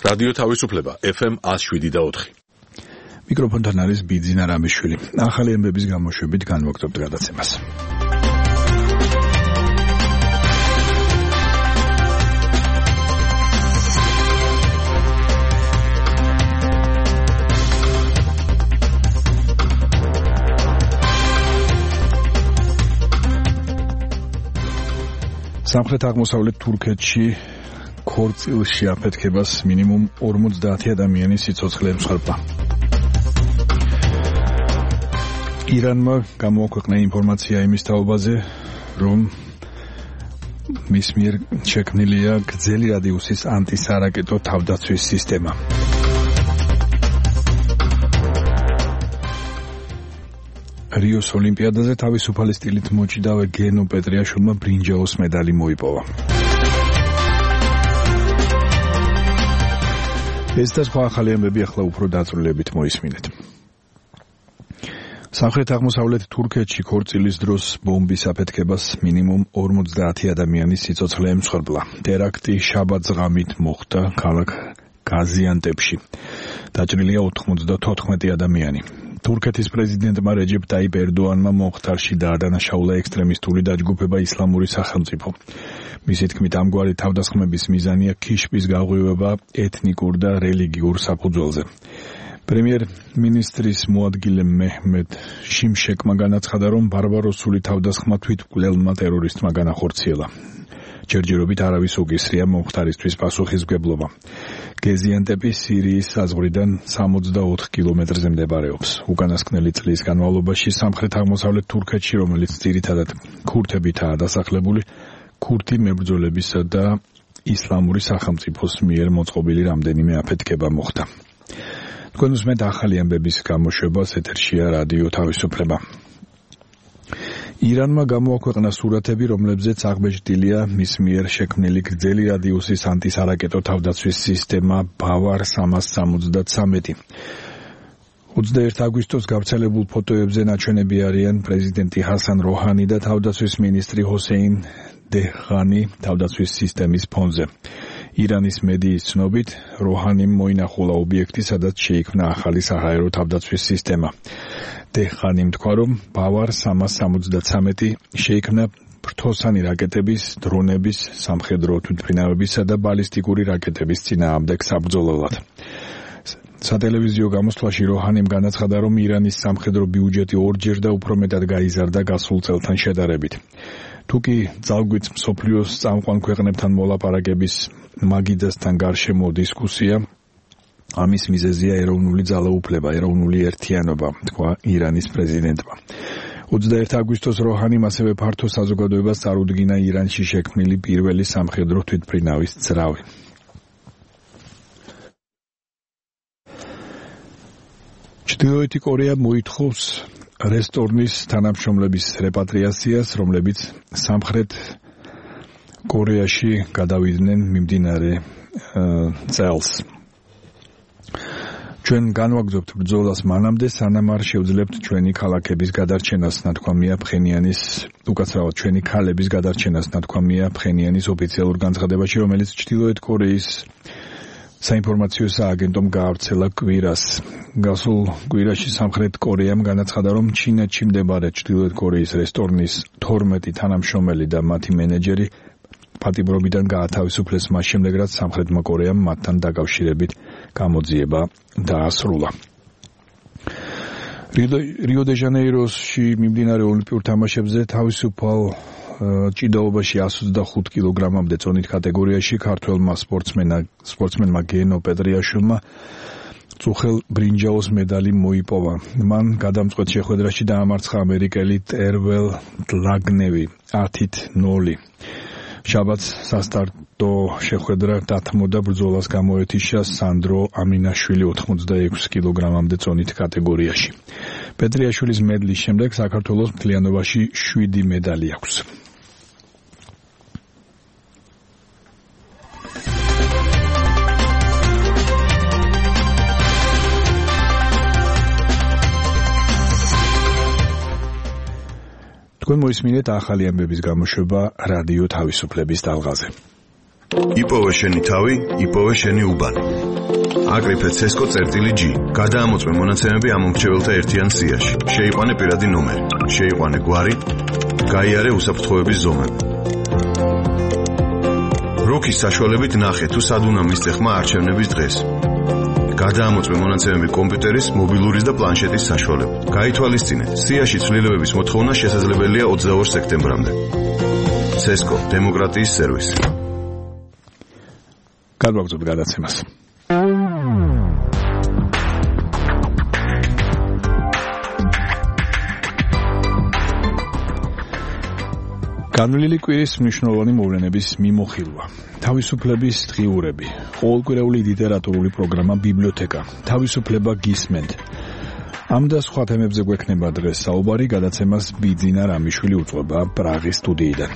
რადიო თავისუფლება FM 107.4. მიკროფონთან არის ბიძინა რამიშვილი. ახალი ამბების გამოშვებით განვაგრძობთ გადაცემას. სამხრეთ-აღმოსავლეთ თურქეთში ქორწილში აფეთქებას მინიმუმ 50 ადამიანის სიცოცხლე ემსხვერპლა. ირანმა გამოაქვეყნა ინფორმაცია იმის თაობაზე, რომ მის მიერ შექმნილია გრძელი რადიუსის ანტისარაკეტო თავდაცვის სისტემა. რიოს ოლიმპიადაზე თავისუფალი სტილით მოჭიდავე გენო პეტრიაშვილმა ბრინჯაოს მედალი მოიპოვა. ეს და სხვა ახალი ამბები ახლა უფრო დაწვრილებით მოისმინეთ. სამხრეთ-აღმოსავლეთ თურქეთში ქორწილის დროს ბომბის აფეთქებას მინიმუმ 50 ადამიანის სიცოცხლე ემსხვერპლა. ტერაქტი შაბათს ღამით მოხდა ქალაქ გაზიანტეპში. დაჭრილია 94 ადამიანი. თურქეთის პრეზიდენტმა რეჯეპ ტაიპ ერდოანმა მოხთარში დაადანაშაულა ექსტრემისტული დაჯგუფება ისლამური სახელმწიფო. მისი თქმით, ამგვარი თავდასხმების მიზანია ქიშბის გაღვივება ეთნიკურ და რელიგიურ საფუძველზე. პრემიერ-მინისტრის მოადგილე მეჰმედ შიმშეკმა განაცხადა, რომ ბარბაროსული თავდასხმა თვითმკვლელმა ტერორისტმა განახორციელა. ჯერჯერობით არავის უგისრია მომხდარისთვის პასუხისმგებლობა. გაზიანტეპი სირიის საზღვრიდან 64 კილომეტრზე მდებარეობს. უკანასკნელი წლის განმავლობაში სამხრეთ-აღმოსავლეთ თურქეთში, რომელიც ძირითადად ქურთებითაა დასახლებული, ქურთი მებრძოლებისა და ისლამური სახელმწიფოს მიერ მოწყობილი რამდენიმე აფეთქება მოხდა. თქვენ უსმენთ ახალი ამბების გამოშვებას, ეთერშია რადიო თავისუფლება. ირანმა გამოაქვეყნა სურათები, რომლებზეც აღბეჭდილია მის მიერ შექმნილი გრძელი რადიუსის ანტისარაკეტო თავდაცვის სისტემა ბავარ 373. 21 აგვისტოს გავრცელებულ ფოტოებზე ნაჩვენები არიან პრეზიდენტი ჰასან როჰანი და თავდაცვის მინისტრი ჰოსეინ დეჰღანი თავდაცვის სისტემის ფონზე. ირანის მედიის ცნობით, როჰანიმ მოინახულა ობიექტი, სადაც შეიქმნა ახალი საჰაერო თავდაცვის სისტემა. დეჰღანიმ თქვა, რომ ბავარ 373 შეიქმნა ფრთოსანი რაკეტების, დრონების, სამხედრო თვითმფრინავებისა და ბალისტიკური რაკეტების წინააღმდეგ საბრძოლველად. სატელევიზიო გამოსვლაში როჰანიმ განაცხადა, რომ ირანის სამხედრო ბიუჯეტი ორჯერ და უფრო მეტად გაიზარდა გასულ წელთან შედარებით. თუკი ძალგვით მსოფლიოს წამყვან ქვეყნებთან მოლაპარაკების მაგიდასთან გარშემო დისკუსია, ამის მიზეზია ეროვნული ძალაუფლება, ეროვნული ერთიანობა, თქვა ირანის პრეზიდენტმა. 21 აგვისტოს როჰანიმ ასევე ფართო საზოგადოებას წარუდგინა ირანში შექმნილი პირველი სამხედრო თვითმფრინავის ძრავი. ჩრდილოეთი კორეა მოითხოვს რესტორნის თანამშრომლების რეპატრიაციას, რომლებიც სამხრეთ კორეაში გადავიდნენ მიმდინარე წელს. ჩვენ განვაგრძობთ ბრძოლას მანამდე, სანამ არ შევძლებთ ჩვენი ქალაქების გადარჩენას, ნათქვამია ფხენიანის, უკაცრავად ჩვენი ქალების გადარჩენას, ნათქვამია ფხენიანის ოფიციალურ განცხადებაში, რომელიც ჩრდილოეთ კორეის საინფორმაციო სააგენტომ გაავრცელა კვირას. გასულ კვირაში სამხრეთ კორეამ განაცხადა, რომ ჩინეთში მდებარე ჩრდილოეთ კორეის რესტორნის 12 თანამშრომელი და მათი მენეჯერი პატიმრობიდან გაათავისუფლეს მას შემდეგ, რაც სამხრეთმა კორეამ მათთან დაკავშირებით გამოძიება დაასრულა. რიო-დე-ჟანეიროში მიმდინარე ოლიმპიურ თამაშებზე თავისუფალ ჭიდაობაში 125 კილოგრამამდე წონით კატეგორიაში ქართველმა სპორტსმენმა გენო პეტრიაშვილმა წუხელ ბრინჯაოს მედალი მოიპოვა. მან გადამწყვეტ შეხვედრაში დაამარცხა ამერიკელი ტერველ დლაგნევი 10-0. შაბათს სასტარტო შეხვედრა დათმოდა, ბრძოლას გამოეთიშა სანდრო ამინაშვილი 86 კილოგრამამდე წონით კატეგორიაში. პეტრიაშვილის მედლის შემდეგ საქართველოს მთლიანობაში 7 მედალი აქვს. თქვენ მოისმინეთ ახალი ამბების გამოშვება რადიო თავისუფლების ტალღაზე. იპოვე შენი თავი, იპოვე შენი უბანი. აკრიფე CESCO წერტილი-G. გადაამოწმე მონაცემები ამ მომრჩეველთა ერთიან სიაში. შეიყვანე პირადი ნომერი, შეიყვანე გვარი, გაიარე უსაფრთხოების ზომები. როქის საშუალებით ნახე თუ სად უნდა მისცე ხმა არჩევნების დღეს. გადაამოწმე მონაცემები კომპიუტერის, მობილურის და პლანშეტის საშუალებით. გაითვალისწინე, სიაში ცვლილებების მოთხოვნა შესაძლებელია 22 სექტემბრამდე. CESCO დემოკრატიის სერვისი. გადავაგზავნოთ გადაცემას. განვლილი კვირის მნიშვნელოვანი მოვლენების მიმოხილვა. თავისუფლების დღიურები, ყოველკვირეული ლიტერატურული პროგრამა ბიბლიოთეკა, თავისუფლება გისმენთ. ამ და სხვა თემებზე გვექნება დღეს საუბარი, გადაცემას ბიძინა რამიშვილი უწყობა პრაღის სტუდიიდან.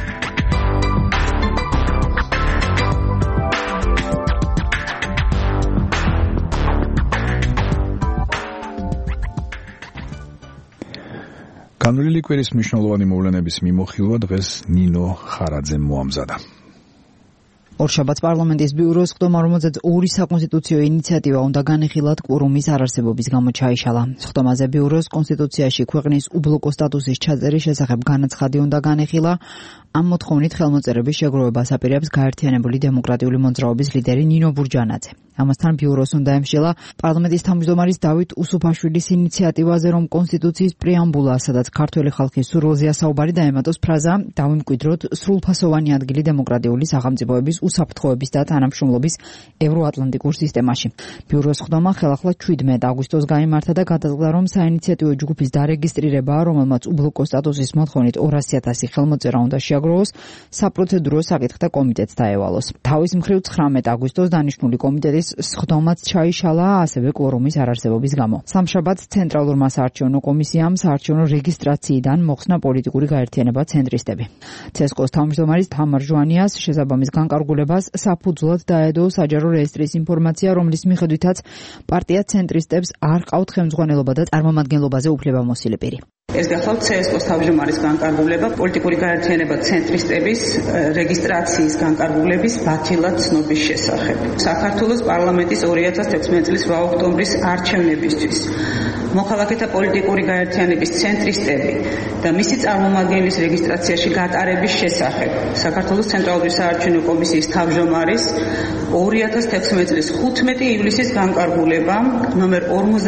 განვლილი კვირის მნიშვნელოვანი მოვლენების მიმოხილვა დღეს ნინო ხარაძემ მოამზადა. ორშაბათს პარლამენტის ბიუროს ხდომა, რომელზეც ორი საკონსტიტუციო ინიციატივა უნდა განეხილათ, კვორუმის არარსებობის გამო ჩაიშალა. ხდომაზე ბიუროს კონსტიტუციაში ქვეყნის უბლოკო სტატუსის ჩაწერის შესახებ განაცხადი უნდა განეხილა. ამ მოთხოვნით ხელმოწერების შეგროვებას აპირებს გაერთიანებული დემოკრატიული მოძრაობის ლიდერი ნინო ბურჯანაძე. ამასთან ბიუროს უნდა ემსჯელა პარლამენტის თავმჯდომარის დავით უსუფაშვილის ინიციატივაზე, რომ კონსტიტუციის პრეამბულა, სადაც ქართველი ხალხის სურვილზეა საუბარი, დაემატოს ფრაზა „დავიმკვიდროთ სრულფასოვანი ადგილი დემოკრატიული სახელმწიფოების უსაფრთხოების და თანამშრომლობის ევროატლანტიკურ სისტემაში“. ბიუროს ხდომა ხელახლა 17 აგვისტოს გაიმართა და გადაწყდა, რომ საინიციატივო ჯგუფის დარეგისტრირებაა, რომელმაც უბლოკო სტატუსის მოთხოვნით 200,000 ხელმოწერა უნდა შეაგროვოს, საპროცედურო საკითხთა კომიტეტს დაევალოს. თავის მხრივ 19 აგვისტოს დანიშნული კომიტეტის ხდომაც ჩაიშალა, ასევე კვორუმის არარსებობის გამო. სამშაბათს ცენტრალურმა საარჩევნო კომისიამ საარჩევნო რეგისტრაციიდან მოხსნა პოლიტიკური გაერთიანება ცენტრისტები. CESCO-ს თავმჯდომარის თამარ ჟვანიას შესაბამის განკარგულებას საფუძვლად დაედო საჯარო რეესტრის ინფორმაცია, რომლის მიხედვითაც პარტია ცენტრისტებს არ ყავთ ხელმძღვანელობა და წარმომადგენლობაზე უფლებამოსილი პირი. ეს გახლავთ CESCO-ს თავმჯდომარის განკარგულება პოლიტიკური გაერთიანება ცენტრისტების რეგისტრაციის განკარგულების ბათილად ცნობის შესახებ. საქართველოს პარლამენტის 2016 წლის 8 ოქტომბრის არჩევნებისთვის მოქალაქეთა პოლიტიკური გაერთიანების ცენტრისტები და მისი წარმომადგენლის რეგისტრაციაში გატარების შესახებ საქართველოს ცენტრალური საარჩევნო კომისიის თავმჯდომარის 2016 წლის 15 ივლისის განკარგულება ნომერ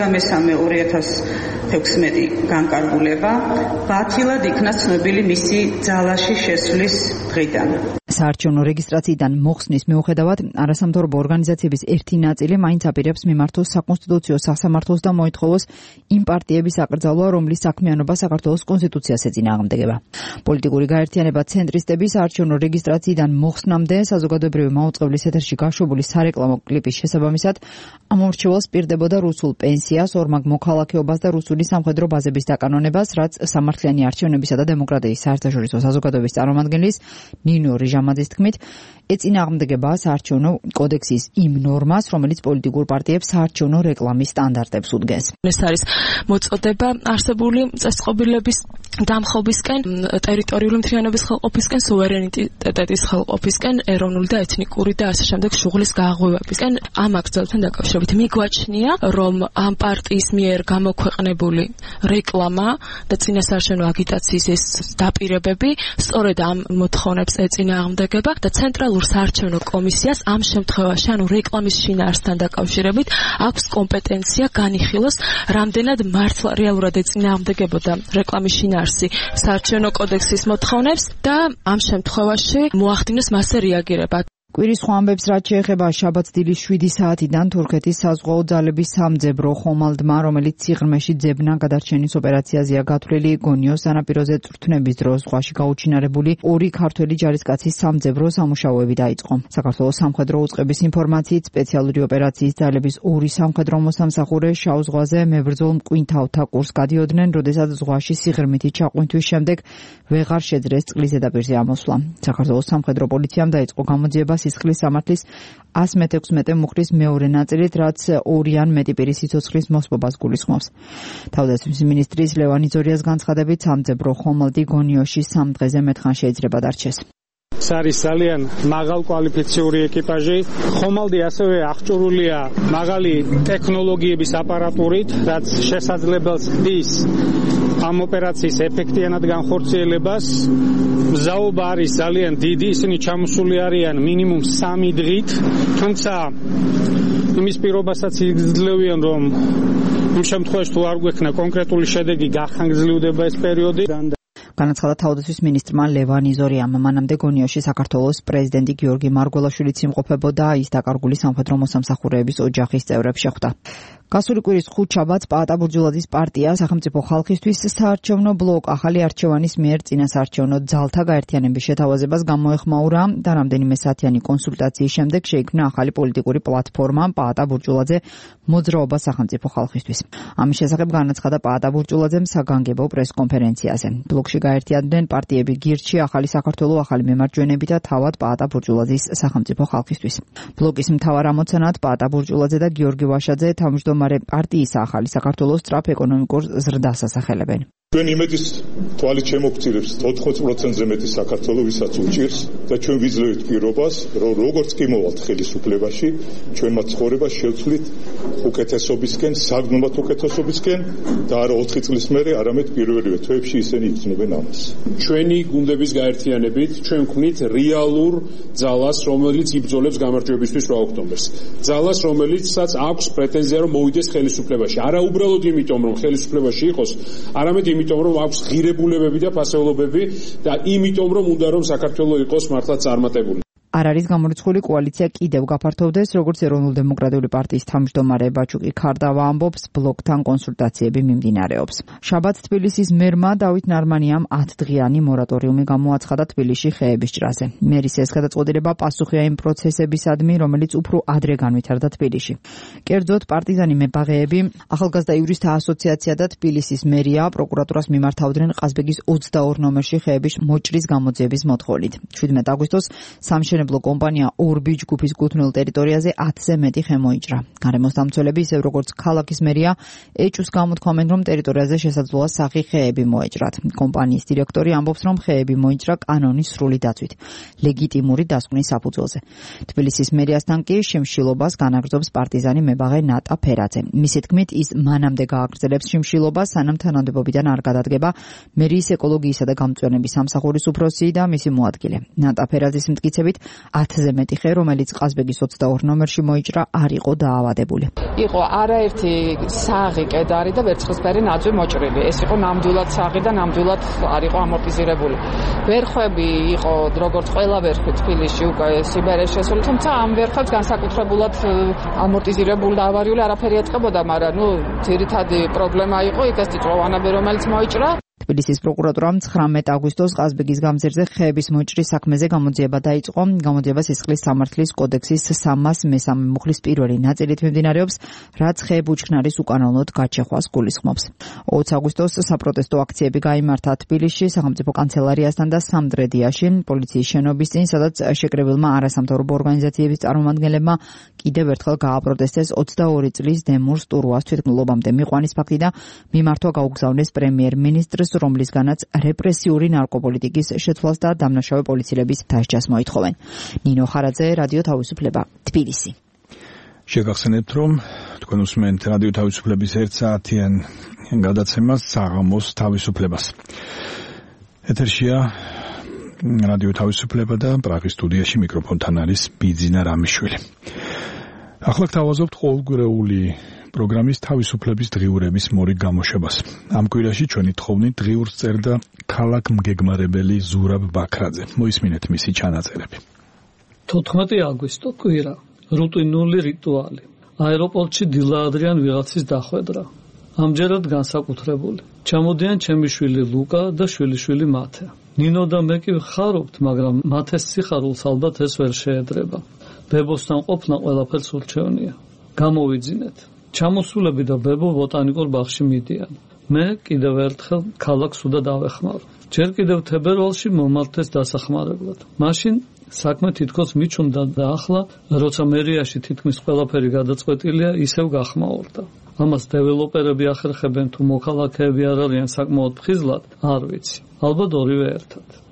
53/2016 განკარგულება ბათილად იქნა ცნობილი მისი ძალაში შესვლის დღიდან. საარჩევნო რეგისტრაციიდან მოხსნის მიუხედავად, არასამთავრობო ორგანიზაციების ერთი ნაწილი მაინც აპირებს მიმართოს საკონსტიტუციო სასამართლოს და მოითხოვოს იმ პარტიების აკრძალვა, რომლის საქმიანობა საქართველოს კონსტიტუციას ეწინააღმდეგება. პოლიტიკური გაერთიანება ცენტრისტები საარჩევნო რეგისტრაციიდან მოხსნამდე საზოგადოებრივი მაუწყებლის ეთერში გაშვებული სარეკლამო კლიპის შესაბამისად ამომრჩეველს პირდებოდა რუსულ პენსიას, ორმაგ მოქალაქეობას და რუსული სამხედრო ბაზების დაკანონებას, რაც სამართლიანი არჩევნებისა და დემოკრატიის საერთაშორისო საზოგადოების წარმომადგენლის ნინო ჟამაძის თქმით, ეწინააღმდეგება საარჩევნო კოდექსის იმ ნორმას, რომელიც პოლიტიკურ პარტიებს საარჩევნო რეკლამის სტანდარტებს უდგენს. ეს არის მოწოდება არსებული წესწყობილების დამხობისკენ, ტერიტორიული მთლიანობის ხელყოფისკენ, სუვერენიტეტის ხელყოფისკენ, ეროვნული და ეთნიკური და ასე შემდეგ შუღლის გააღვივებისკენ. ამ აკრძალვთან დაკავშირებით მიგვაჩნია, რომ ამ პარტიის მიერ გამოქვეყნებული რეკლამა და წინასაარჩევნო აგიტაციის ეს დაპირებები სწორედ ამ მოთხოვნებს ეწინააღმდეგება და ცენტრალურ საარჩევნო კომისიას ამ შემთხვევაში, ანუ რეკლამის შინაარსთან დაკავშირებით, აქვს კომპეტენცია განიხილოს, რამდენად მართლა რეალურად ეწინააღმდეგებოდა რეკლამის შინაარსი საარჩევნო კოდექსის მოთხოვნებს და ამ შემთხვევაში მოახდინოს მასზე რეაგირება. კვირის სხვა ამბებს, რაც შეეხება შაბათს დილის 7 საათიდან თურქეთის საზღვაო ძალების სამძებრო ხომალდმა, რომელიც სიღრმეში ძებნა გადარჩენის ოპერაციაზეა გათვლილი, გონიოს სანაპიროზე წვრთნების დროს ზღვაში გაუჩინარებული 2 ქართველი ჯარისკაცის სამძებრო სამუშაოები დაიწყო. საქართველოს სამხედრო უწყების ინფორმაციით, სპეციალური ოპერაციის ძალების 2 სამხედრო მოსამსახურე შავ ზღვაზე მებრძოლ მკვინთავთა კურსს გადიოდნენ, როდესაც ზღვაში სიღრმითი ჩაყვინთვის შემდეგ ვეღარ შეძლეს წყლის ზედაპირზე ამოსვლა. საქართველოს სამხედრო პოლიციამ დაიწყო გამოძიება სისხლის სამართლის 116 მუხლის მეორე ნაწილით, რაც 2 ან მეტი პირის სიცოცხლის მოსპობას გულისხმობს. თავდაცვის მინისტრის ლევან იძორიას განცხადებით, სამძებრო ხომალდი გონიოში 3 დღეზე მეტხან შეიძლება დარჩეს. არის ძალიან მაღალკვალიფიციური ეკიპაჟი. ხომალდი ასევე აღჭურვილია მაღალი ტექნოლოგიების აპარატურით, რაც შესაძლებელს ხდის ამ ოპერაციის ეფექტიანად განხორციელებას. მზაობა არის ძალიან დიდი, ისინი ჩამოსული არიან მინიმუმ 3 დღით, თუმცა იმის პირობასაც იძლევიან, რომ იმ შემთხვევაში თუ არ გვექნა კონკრეტული შედეგი, გახანგრძლივდება ეს პერიოდი. განაცხადა თავდაცვის ministrმა ლევან იზორიამ. მანამდე გონიოში საქართველოს პრეზიდენტი გიორგი მარგველაშვილიც იმყოფებოდა, ის დაკარგული სამხედრო მოსამსახურეების ოჯახის წევრებს შეხვდა. გასული კვირის ხუთშაბათს პაატა ბურჯულაძის პარტია სახელმწიფო ხალხისთვის საარჩევნო ბლოკ ახალი არჩევანის მიერ წინასაარჩევნო ძალთა გაერთიანების შეთავაზებას გამოეხმაურა და რამდენიმე საათიანი კონსულტაციის შემდეგ შეიქმნა ახალი პოლიტიკური პლატფორმა პაატა ბურჯულაძე მოძრაობა სახელმწიფო ხალხისთვის. ამის შესახებ განაცხადა პაატა ბურჯულაძემ საგანგებო პრესკონფერენციაზე. ბლოკში გაერთიანდნენ პარტიები გირჩი, ახალი საქართველო, ახალი მემარჯვენეები და თავად პაატა ბურჯულაძის სახელმწიფო ხალხისთვის. ბლოკის მთავარ ამოცანად პაატა ბურჯულაძე და გიორგი ვაშაძე თავმჯდომარე პარტიის ახალი საქართველოს სწრაფ ეკონომიკურ ზრდას ასახელებენ. ჩვენ იმედის თვალით შემოგწირებს 80%-ზე მეტი საქართველო, ვისაც უჭირს და ჩვენ ვიძლევით პირობას, რომ როგორც კი მოვალთ ხელისუფლებაში, ჩვენმა ცხოვრებას შევცვლით უკეთესობისკენ, საგნომად უკეთესობისკენ და არა 4 წლის მერე, არამედ პირველივე თვეებში ისინი იგრძნობენ ამას. ჩვენი გუნდების გაერთიანებით ჩვენ ვქმნით რეალურ ძალას, რომელიც იბრძოლებს გამარჯვებისთვის 8 ოქტომბერს. ძალას, რომელიცაც აქვს პრეტენზია, რომ მოვიდეს ხელისუფლებაში. არა უბრალოდ იმიტომ, რომ ხელისუფლებაში იყოს, არამედ იმიტომ რომ აქვს ღირებულებები და ფასეულობები და იმიტომ რომ უნდა რომ საქართველო იყოს მართლაც წარმატებული. არ არის გამორიცხული კოალიცია კიდევ გაფართოვდეს, როგორც ეროვნულ-დემოკრატიული პარტიის თავმჯდომარე ბაჩუკი ქარდავა ამბობს, ბლოკთან კონსულტაციები მიმდინარეობს. შაბათს თბილისის მერმა დავით ნარმანიამ 10 დღიანი მორატორიუმი გამოაცხადა თბილისში ხეების ჭრაზე. მერის ეს გადაწყვეტილება პასუხია იმ პროცესებისადმი, რომელიც უფრო ადრე განვითარდა თბილისში. კერძოდ პარტიზანი მებაღეები, ახალგაზრდა იურისტთა ასოციაცია და თბილისის მერია პროკურატურას მიმართავდნენ ყაზბეგის 22 ნომერში ხეების მოჭრის გამოძიების მოთხოვნით. 17 აგვისტოს სამშენებლო კომპანია ორბი ჯგუფის გუთნელ ტერიტორიაზე 10-ზე მეტი ხე მოიჭრა. გარემოსდამცველები, ისევ როგორც ქალაქის მერია, ეჭვს გამოთქვამენ, რომ ტერიტორიაზე შესაძლოა სახი ხეები მოეჭრათ. კომპანიის დირექტორი ამბობს, რომ ხეები მოიჭრა კანონის სრული დაცვით, ლეგიტიმური დასკვნის საფუძველზე. თბილისის მერიასთან კი შიმშილობას განაგრძობს პარტიზანი მებაღე ნატა ფერაძე. მისი თქმით, ის მანამდე გააგრძელებს შიმშილობას, სანამ თანამდებობიდან არ გადადგება მერიის ეკოლოგიისა და გამწვანების სამსახურის უფროსი და მისი მოადგილე. ნატა ფერაძის მტკიცებით 10-ზე მეტი ხე, რომელიც ყაზბეგის 22 ნომერში მოიჭრა, არ იყო დაავადებული. იყო არაერთი საღი კედარი და ვერცხლისფერი ნაძვი მოჭრილი. ეს იყო ნამდვილად საღი და ნამდვილად არ იყო ამორტიზირებული. ვერხვები იყო როგორც ყველა ვერხვი თბილისში უკვე სიბერეს შესული, თუმცა ამ ვერხვებს განსაკუთრებულად ამორტიზირებული და ავარიული არაფერი ეტყობოდა, მაგრამ ძირითადი პრობლემა იყო იქ ეს წიწვოვანები, რომელიც მოიჭრა. თბილისის პროკურატურამ 19 აგვისტოს ყაზბეგის გამზირზე ხეების მოჭრის საქმეზე გამოძიება დაიწყო. გამოძიება სისხლის სამართლის კოდექსის 303 მუხლის პირველი ნაწილით მიმდინარეობს, რაც ხეებუჩქნარის უკანონოდ გაჩეხვას გულისხმობს. 20 აგვისტოს საპროტესტო აქციები გაიმართა თბილისში, სახელმწიფო კანცელარიასთან და სამტრედიაში, პოლიციის შენობის წინ, სადაც შეკრებილმა არასამთავრობო ორგანიზაციების წარმომადგენლებმა კიდევ ერთხელ გააპროტესტეს 22 წლის დემურ სტურუას თვითმკვლელობამდე მიყვანის ფაქტი და მიმართვა გაუგზავნეს პრემიერ-მინისტრს, რომლისგანაც რეპრესიული ნარკოპოლიტიკის შეცვლას და დამნაშავე პოლიციელების დასჯას მოითხოვენ. ნინო ხარაძე, რადიო თავისუფლება, თბილისი. შეგახსენებთ, რომ თქვენ უსმენთ რადიო თავისუფლების 1 საათიან გადაცემას საღამოს თავისუფლებას. ეთერშია რადიო თავისუფლება და პრაღის სტუდიაში მიკროფონთან არის ბიძინა რამიშვილი. ახლა გთავაზობთ ყოველკვირეული პროგრამის თავისუფლების დღიურების მორიგ გამოშვებას. ამ კვირაში ჩვენი თხოვნით დღიურს წერდა ქალაქ მგეგმარებელი ზურაბ ბაქრაძე. მოისმინეთ მისი ჩანაწერები. 14 აგვისტო კვირა. რუტინული რიტუალი. აეროპორტში დილაადრიან ვიღაცის დახვედრა. ამჯერად განსაკუთრებული. ჩამოდიან ჩემი შვილი ლუკა და შვილიშვილი მათე. ნინო და მე კი ვხარობთ, მაგრამ მათეს სიხარულს ალბათ ეს ვერ შეედრება. ბებოსთან ყოფნა ყველაფერს ურჩევნია. გამოვიძინეთ. ჩამოსულები და ბებო ბოტანიკურ ბაღში მიდიან. მე კიდევ ერთხელ ქალაქს უდად ავეხმარო. ჯერ კიდევ თებერვალში მომართეს დასახმარებლად. მაშინ საქმე თითქოს მიჩნდა და ახლა, როცა მერიაში თითქმის ყველაფერი გადაწყვეტილია, ისევ გახმაურდა. ამას დეველოპერები ახერხებენ თუ მოქალაქეები არ არიან საკმაოდ ფხიზლად, არ ვიცი. ალბათ ორივე ერთად.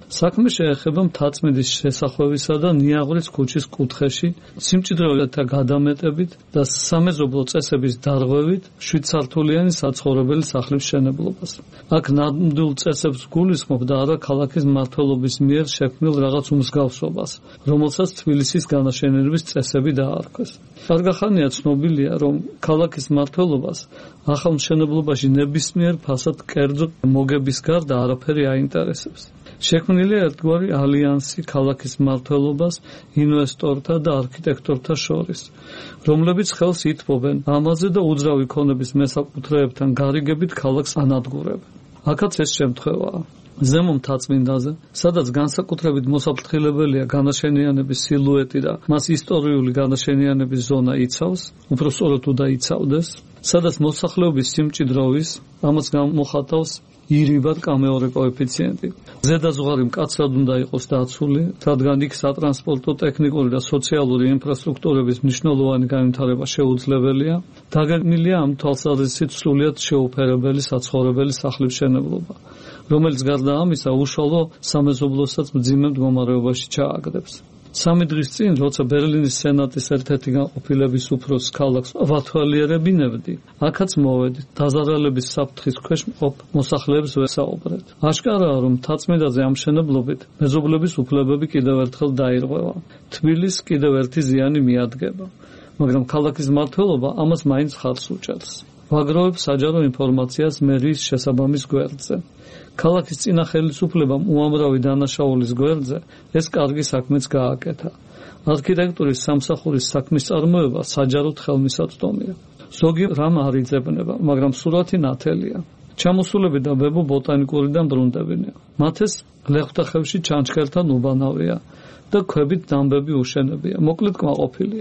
საქმე შეეხება მთაწმინდის შესახვევისა და ნიაღურის ქუჩის კუთხეში სიმჭიდროვეთა გადამეტებით და სამეზობლო წესების დარღვევით 7 სართულიანი საცხოვრებელი სახლის მშენებლობას. აქ ნამდვილ წესებს გულისხმობ და არა ქალაქის მმართველობის მიერ შექმნილ რაღაც უმსგავსობას, რომელსაც თბილისის განაშენების წესები დაარქვეს. კარგახანია ცნობილია, რომ ქალაქის მმართველობას ახალ მშენებლობაში ნებისმიერ ფასად კერძო მოგების გარდა არაფერი აინტერესებს. შექმნილია ერთგვარი ალიანსი ქალაქის მმართველობას ინვესტორთა და არქიტექტორთა შორის, რომლებიც ხელს ითმობენ ამაზე და უძრავი ქონების მესაკუთრეებთან გარიგებით ქალაქს ანადგურებენ. აქაც ეს შემთხვევაა. ზემო მთაწმინდაზე, სადაც განსაკუთრებით მოსაფრთხილებელია განაშენიანების სილუეტი და მას ისტორიული განაშენიანების ზონა იცავს, უფრო სწორად უნდა იცავდეს, სადაც მოსახლეობის სიმჭიდროვის, ამას გამოხატავს ირიბად კამეორე კოეფიციენტი. ზედა ზღვარი მკაცრად უნდა იყოს დაცული, რადგან იქ სატრანსპორტო, ტექნიკური და სოციალური ინფრასტრუქტურების მნიშვნელოვანი განვითარება შეუძლებელია. დაგეგმილია ამ თვალსაზრისით სრულიად შეუფერებელი საცხოვრებელი სახლის მშენებლობა, რომელიც გარდა ამისა უშუალო სამეზობლოსაც მძიმე მდგომარეობაში ჩააგდებს. 3 დღის წინ, როცა ბერლინის სენატის ერთ-ერთი განყოფილების უფროსს ქალაქს ვათვალიერებინებდი, აქაც მოვედით, დაზარალების საფრთხის ქვეშ მყოფ მოსახლეებს ვესაუბრეთ. აშკარაა, რომ მთაწმინდაზე ამ მშენებლობით მეზობლების უფლებები კიდევ ერთხელ დაირღვევა. თბილისს კიდევ ერთი ზიანი მიადგება, მაგრამ ქალაქის მმართველობა ამას მაინც ხარს უჭერს. ვაგროვებს საჯარო ინფორმაციას მერიის შესაბამის გვერდზე. ქალაქის წინა ხელისუფლებამ უამრავი დანაშაულის გვერდზე ეს კარგი საქმეც გააკეთა. არქიტექტურის სამსახურის საქმის წარმოება საჯაროდ ხელმისაწვდომია. ზოგი რამ არ იძებნება, მაგრამ სურათი ნათელია. ჩამოსულები და ბებო ბოტანიკურიდან ბრუნდებიან. მათ ეს ლეხტახევში ჩანჩქერთან უბანავია და ქვებით დამბები უშენებია. მოკლედ კმაყოფილია.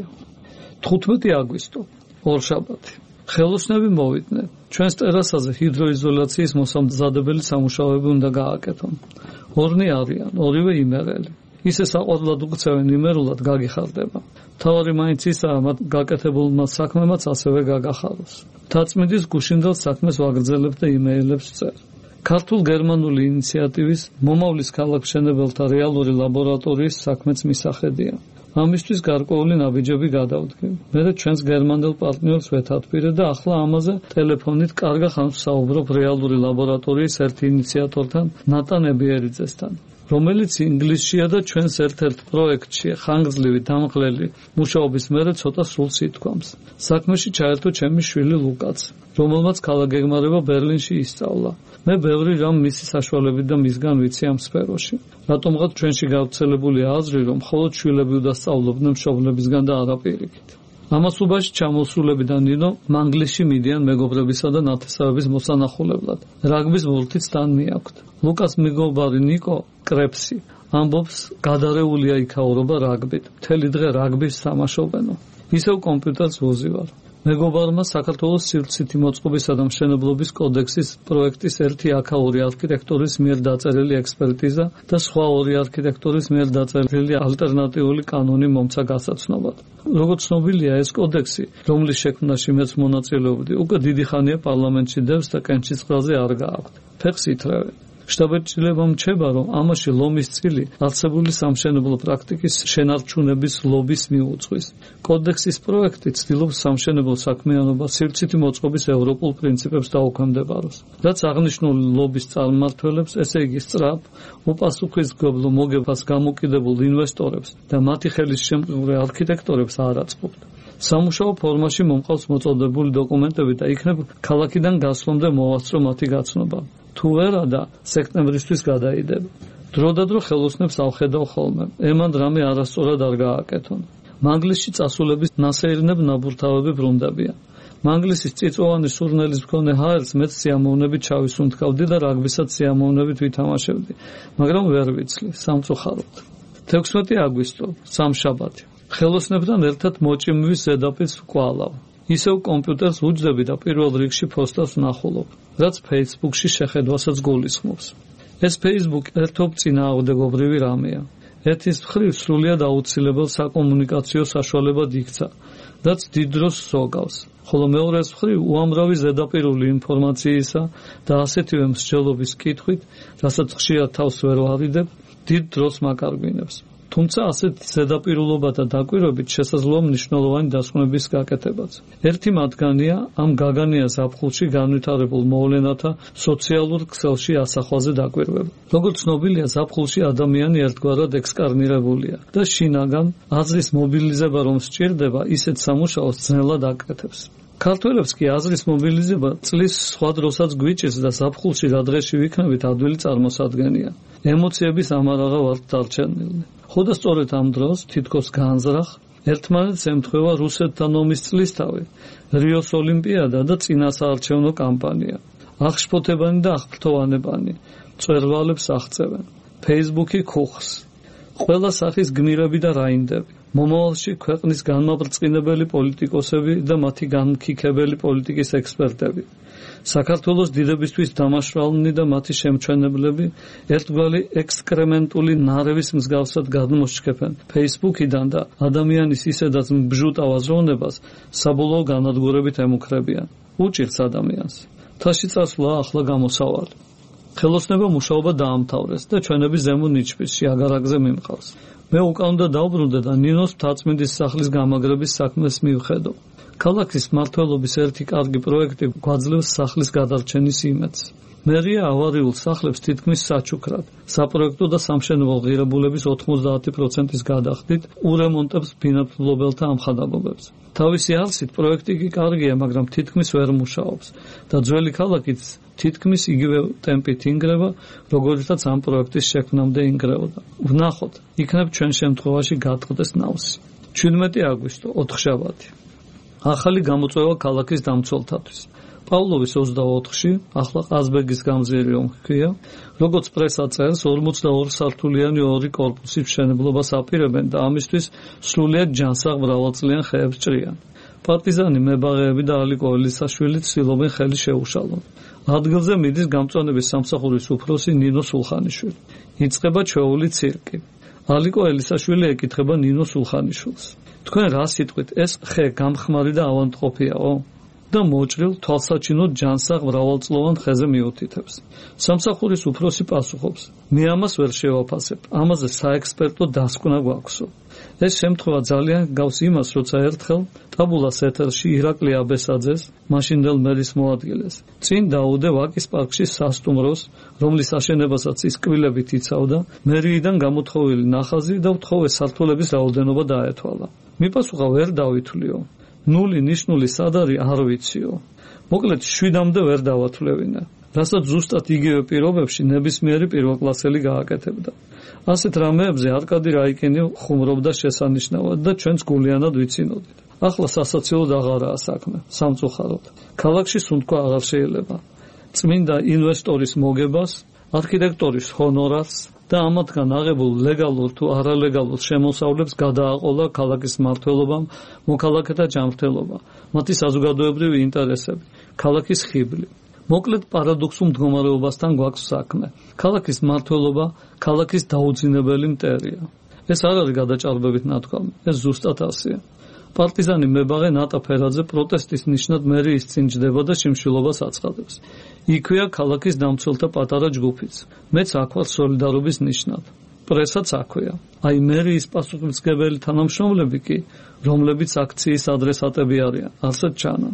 15 აგვისტო, ორშაბათი. ხელოსნები მოვიდნენ. ჩვენს ტერასაზე ჰიდროიზოლაციის მოსამზადებელი სამუშაოები უნდა გააკეთონ. ორნი არიან, ორივე იმერელი. ისე საყვარლად უქცევენ იმერულად გაგიხარდება. თავარი მაინც ისაა, მათ გაკეთებულმა საქმემაც ასევე გაგახაროს. მთაწმინდის გუშინდელ საქმეს ვაგრძელებ და იმეილებს წერ. ქართულ-გერმანული ინიციატივის მომავლის ქალაქ-მშენებელთა რეალური ლაბორატორიის საქმეც მისახედია. ამისთვის გარკვეული ნაბიჯები გადავდგენ. მე ჩვენს გერმანელ პარტნიორს ვეთათბირე და ახლა ამაზე ტელეფონით კარგა ხანს ვსაუბრობ რეალური ლაბორატორიის ერთ ინიციატორთან, ნატან ებიერიძესთან, რომელიც ინგლისშია და ჩვენს ერთ-ერთ პროექტში ხანგრძლივი დამღლელი მუშაობის მერე ცოტა სულს ითქვამს. საქმეში ჩაერთო ჩემი შვილი ლუკაც, რომელმაც ქალაქგეგმარება ბერლინში ისწავლა. მე ბევრი რამ მისი საშუალებით და მისგან ვიცი ამ სფეროში. რატომღაც ჩვენში გავრცელებულია აზრი, რომ მხოლოდ შვილები უნდა სწავლობდნენ მშობლებისგან და არა პირიქით. ამასობაში ჩამოსულებიდან ნინო მანგლისში მიდიან მეგობრებისა და ნათესავების მოსანახულებლად. რაგბის ბურთიც თან მიაქვთ. ლუკას მეგობარი ნიკო კრეფსი ამბობს, გადარეულია იქაურობა რაგბით. მთელი დღე რაგბის თამაშობენო. ისევ კომპიუტერს ვუზივარ. მეგობარმა საქართველოს სივრცითი მოწყობისა და მშენებლობის კოდექსის პროექტის ერთი აქაური არქიტექტორის მიერ დაწერილი ექსპერტიზა და სხვა ორი არქიტექტორის მიერ დაწერილი ალტერნატიული კანონი მომცა გასაცნობად. როგორც ცნობილია, ეს კოდექსი, რომლის შექმნაში მეც მონაწილეობდი, უკვე დიდი ხანია პარლამენტში დევს და კენჭის ყრაზე არ გააქვთ. ფეხს ითრევენ. შტაბ-ჭილებამ რჩება, რომ ამაში ლომის წილი არსებული სამშენებლო პრაქტიკის შენარჩუნების ლობის მიუძღვის. კოდექსის პროექტი ცდილობს სამშენებლო საქმიანობას სივრცითი მოწყობის ევროპულ პრინციპებს დაუქვემდებაროს. რაც აღნიშნული ლობის წარმმართველებს, ესე იგი სწრაფ, უპასუხისმგებლო მოგებას გამოკიდებულ ინვესტორებს და მათი ხელის შემკვრე არქიტექტორებს არ აწყობთ. სამუშაო ფორმაში მომყავს მოწოდებული დოკუმენტები და იქნებ ქალაქიდან გასვლამდე მოვასწრო მათი გაცნობა. თუ ვერა და სექტემბრისთვის გადაიდება. დროდადრო ხელოსნებს ავხედავ ხოლმე. ემან რამე არასწორად არ გააკეთონ. მანგლისში წასულების ნასეირნებ ნაბურთავები ბრუნდებიან. მანგლისის წიწვოვანი სურნელის მქონე ჰაერს მეც სიამოვნებით ჩავისუნთქავდი და რაგბისაც სიამოვნებით ვითამაშებდი, მაგრამ ვერ ვიცლი, სამწუხაროდ. 16 აგვისტო, სამშაბათი. ხელოსნებთან ერთად მოჭიმვის ზედაპირს ვკვალავ. ისევ კომპიუტერს უჯდები და პირველ რიგში ფოსტას ვნახულობ, რაც Facebook-ში შეხედვასაც გულისხმობს. ეს Facebook ერთობ წინააღმდეგობრივი რამეა. ერთის მხრივ სრულიად აუცილებელ საკომუნიკაციო საშუალებად იქცა, რაც დიდ დროს ზოგავს, ხოლო მეორეს მხრივ უამრავი ზედაპირული ინფორმაციისა და ასეთივე მსჯელობის კითხვით, რასაც ხშირად თავს ვერ ვარიდებ, დიდ დროს მაკარგვინებს. თუმცა ასეთ ზედაპირულობათა დაკვირვებით შესაძლოა მნიშვნელოვანი დასკვნების გაკეთებაც. ერთი მათგანია ამ გაგანია ზაფხულში განვითარებულ მოვლენათა სოციალურ ქსელში ასახვაზე დაკვირვება. როგორც ცნობილია, ზაფხულში ადამიანი ერთგვარად ექსკარნირებულია და შინაგან აზრის მობილიზება რომ სჭირდება, ისეთ სამუშაოს ძნელად აკეთებს. ქართველებს კი აზრის მობილიზება წლის სხვა დროსაც გვიჭირს და ზაფხულში რა დღეში ვიქნებით ადვილი წარმოსადგენია. ემოციების ამარაღა ვართ დარჩენილი. ხოდა სწორედ ამ დროს თითქოს განზრახ ერთმანეთს ემთხვევა რუსეთთან ომის წლისთავი, რიოს ოლიმპიადა და წინასაარჩევნო კამპანია. აღშფოთებანი და აღფრთოვანებანი მწვერვალებს აღწევენ. Facebook-ი ქუხს. ყველა სახის გმირები და რაინდები. მომავალში ქვეყნის განმაბრწყინებელი პოლიტიკოსები და მათი განმქიქებელი პოლიტიკის ექსპერტები. საქართველოს დიდებისთვის დამაშრალნი და მათი შემჩენებლები ერთგვარი ექსკრემენტული ნარევის მსგავსად გადმოშქეფენ Facebook-იდან და ადამიანის ისედაც ბჟუტავ აზროვნებას საბოლოო განადგურებით ემუქრებიან. უჭირს ადამიანს. თაში წასვლა ახლა გამოსავალი. ხელოსნობა მუშაობა დაამთავრეს და ჩვენები ზემო ნიჩბისში აგარაკზე მიმყავს. მე უკან უნდა დავბრუნდე და ნინოს მთაწმინდის სახლის გამაგრების საქმეს მივხედო. ქალაქის მმართველობის ერთი კარგი პროექტი გვაძლევს სახლის გადარჩენის იმედს. მერია ავარიულ სახლებს თითქმის საჩუქრად, საპროექტო და სამშენებლო ღირებულების 90%-ის გადახდით ურემონტებს ბინადრობელთა ამხანაგობებს. თავისი არსით პროექტი კი კარგია, მაგრამ თითქმის ვერ მუშაობს და ძველი ქალაქიც თითქმის იგივე ტემპით ინგრევა, როგორიცაც ამ პროექტის შექმნამდე ინგრეოდა. ვნახოთ, იქნებ ჩვენ შემთხვევაში გატყდეს ნავსი. 17 აგვისტო, 4-შაბათი. ახალი გამოწვევა ქალაქის დამცველთათვის. პავლოვის 24-ში, ახლა ყაზბეგის გამზირი რომ ჰქვია, როგორც პრესა წერს, 42 სართულიანი ორი კორპუსის მშენებლობას აპირებენ და ამისთვის სრულიად ჯანსაღ მრავალწლიან ხეებს ჭრიან. პარტიზანი მებაღეები და ალიკო ელისაშვილი ცდილობენ ხელი შეუშალონ. ადგილზე მიდის გამწვანების სამსახურის უფროსი ნინო სულხანიშვილი. იწყება ჩვეული ცირკი. ალიკო ელისაშვილი ეკითხება ნინო სულხანიშვილს. თქვენ რა სიტყვით, ეს ხე გამხმარი და ავანტყოფიაო? და მოჭრილ თვალსაჩინოდ ჯანსაღ მრავალწლოვან ხეზე მიუთითებს. სამსახურის უფროსი პასუხობს: მე ამას ვერ შევაფასებ, ამაზე საექსპერტო დასკვნა გვაქვსო. ეს შემთხვევა ძალიან გავს იმას, როცა ერთხელ ტაბულას ეთერში ირაკლი აბესაძეს, მაშინდელ მერის მოადგილეს, წინ დაუდე ვაკის პარკში სასტუმროს, რომლის აშენებასაც ის კბილებით იცავდა, მერიიდან გამოთხოვილი ნახაზი და უთხოვე სართულების რაოდენობა დაეთვალა. მიპასუხა: ვერ დავითვლიო. ნული ნიშნული სად არის არ ვიციო. მოკლედ 7-მდე ვერ დავათვლევინა, რასაც ზუსტად იგივე პირობებში ნებისმიერი პირველკლასელი გააკეთებდა. ასეთ რამეებზე არკადი რაიკინი ხუმრობდა შესანიშნავად და ჩვენც გულიანად ვიცინოდით. ახლა სასაცილოდ აღარაა საქმე, სამწუხაროდ. ქალაქში სუნთქვა აღარ შეიძლება. წმინდა ინვესტორის მოგებას, არქიტექტორის ჰონორარს და ამათგან აღებულ ლეგალურ თუ არალეგალურ შემოსავლებს გადააყოლა ქალაქის მმართველობამ მოქალაქეთა ჯანმრთელობა, მათი საზოგადოებრივი ინტერესები, ქალაქის ხიბლი. მოკლედ პარადოქსულ მდგომარეობასთან გვაქვს საქმე. ქალაქის მმართველობა ქალაქის დაუძინებელი მტერია. ეს არ არის გადაჭარბებით ნათქვამი, ეს ზუსტად ასეა. პარტიზანი მებაღე ნატა ფერაძე პროტესტის ნიშნად მერიის წინ ჯდება და შიმშილობას აცხადებს. იქვეა ქალაქის დამცველთა პატარა ჯგუფიც. მეც აქ ვარ სოლიდარობის ნიშნად. პრესაც აქვეა. აი მერიის პასუხისმგებელი თანამშრომლები კი, რომლებიც აქციის ადრესატები არიან, ასეთ ჩანან.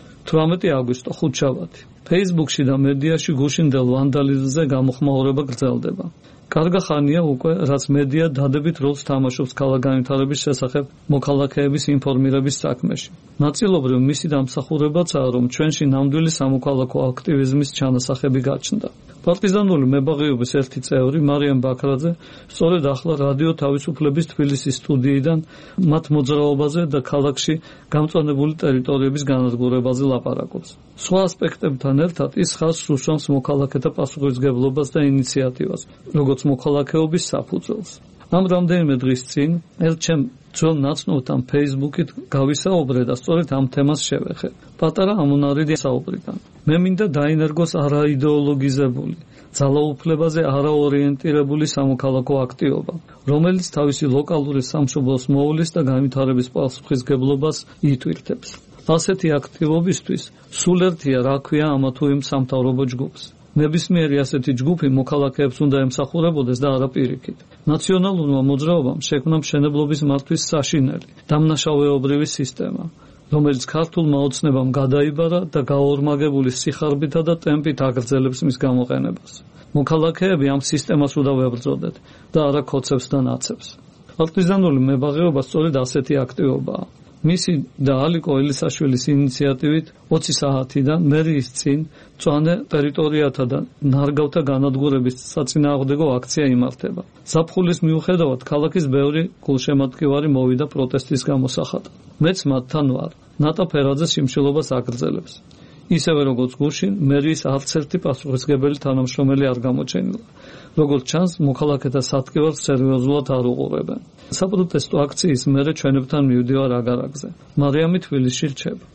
18 აგვისტო, 5-შაბათი. Facebook-ში და მედიაში გუშინდელ ვანდალიზმზე გამოხმაურება გრძელდება. კარგა ხანია უკვე, რაც მედია დადებით როლს თამაშობს ქალაქ განვითარების შესახებ მოქალაქეების ინფორმირების საქმეში. ნაწილობრივ მისი დამსახურებაცაა, რომ ჩვენში ნამდვილი სამოქალაქო აქტივიზმის ჩანასახები გაჩნდა. პარტიზანული მებაღეობის ერთი წევრი მარიამ ბაქრაძე სწორედ ახლა რადიო თავისუფლების თბილისის სტუდიიდან მათ მოძრაობაზე და ქალაქში გამწვანებული ტერიტორიების განადგურებაზე ლაპარაკობს. სხვა ასპექტებთან ერთად ის ხაზს უსვამს მოქალაქეთა პასუხისმგებლობას და ინიციატივას, როგორც მოქალაქეობის საფუძველს. ამ რამდენიმე დღის წინ ელჩემ ძველ ნაცნობთან Facebook-ით გავისაუბრე და სწორედ ამ თემას შევეხე. პატარა ამონარიდი საუბრიდან. მე მინდა დაინერგოს არაიდეოლოგიზებული, ძალაუფლებაზე არაორიენტირებული სამოქალაქო აქტივობა, რომელიც თავისი ლოკალური სამშობლოს მოულის და განვითარების პასუხისმგებლობას ითვირთებს. ასეთი აქტივობისთვის სულ ერთია რა ქვია ამა თუ იმ სამთავრობო ჯგუფს. ნებისმიერი ასეთი ჯგუფი მოქალაქეებს უნდა ემსახურებოდეს და არა პირიქით. ნაციონალურმა მოძრაობამ შექმნა მშენებლობის მართვის საშინელი, დამნაშავეობრივი სისტემა, რომელიც ქართულმა ოცნებამ გადაიბარა და გაორმაგებული სიხარბითა და ტემპით აგრძელებს მის გამოყენებას. მოქალაქეები ამ სისტემას უნდა ვებრძოდეთ და არა ქოცებს და ნაცებს. პარტიზანული მებაღეობა სწორედ ასეთი აქტივობაა. მისი და ალიკო ელისაშვილის ინიციატივით 20 საათიდან მერიის წინ მწვანე ტერიტორიათა და ნარგავთა განადგურების საწინააღმდეგო აქცია იმართება. ზაფხულის მიუხედავად ქალაქის ბევრი გულშემატკივარი მოვიდა პროტესტის გამოსახატად. მეც მათთან ვარ. ნატა ფერაძე სიმშილობას აგრძელებს. ისევე როგორც გუშინ, მერიის არც ერთი პასუხისმგებელი თანამშრომელი არ გამოჩენილა. როგორც ჩანს, მოქალაქეთა სადგევარს სერიოზულად არ უყურებენ. საპროტესტო აქციის მერე ჩვენებთან მივდივარ აგარაკზე. მარიამი თბილისში რჩება.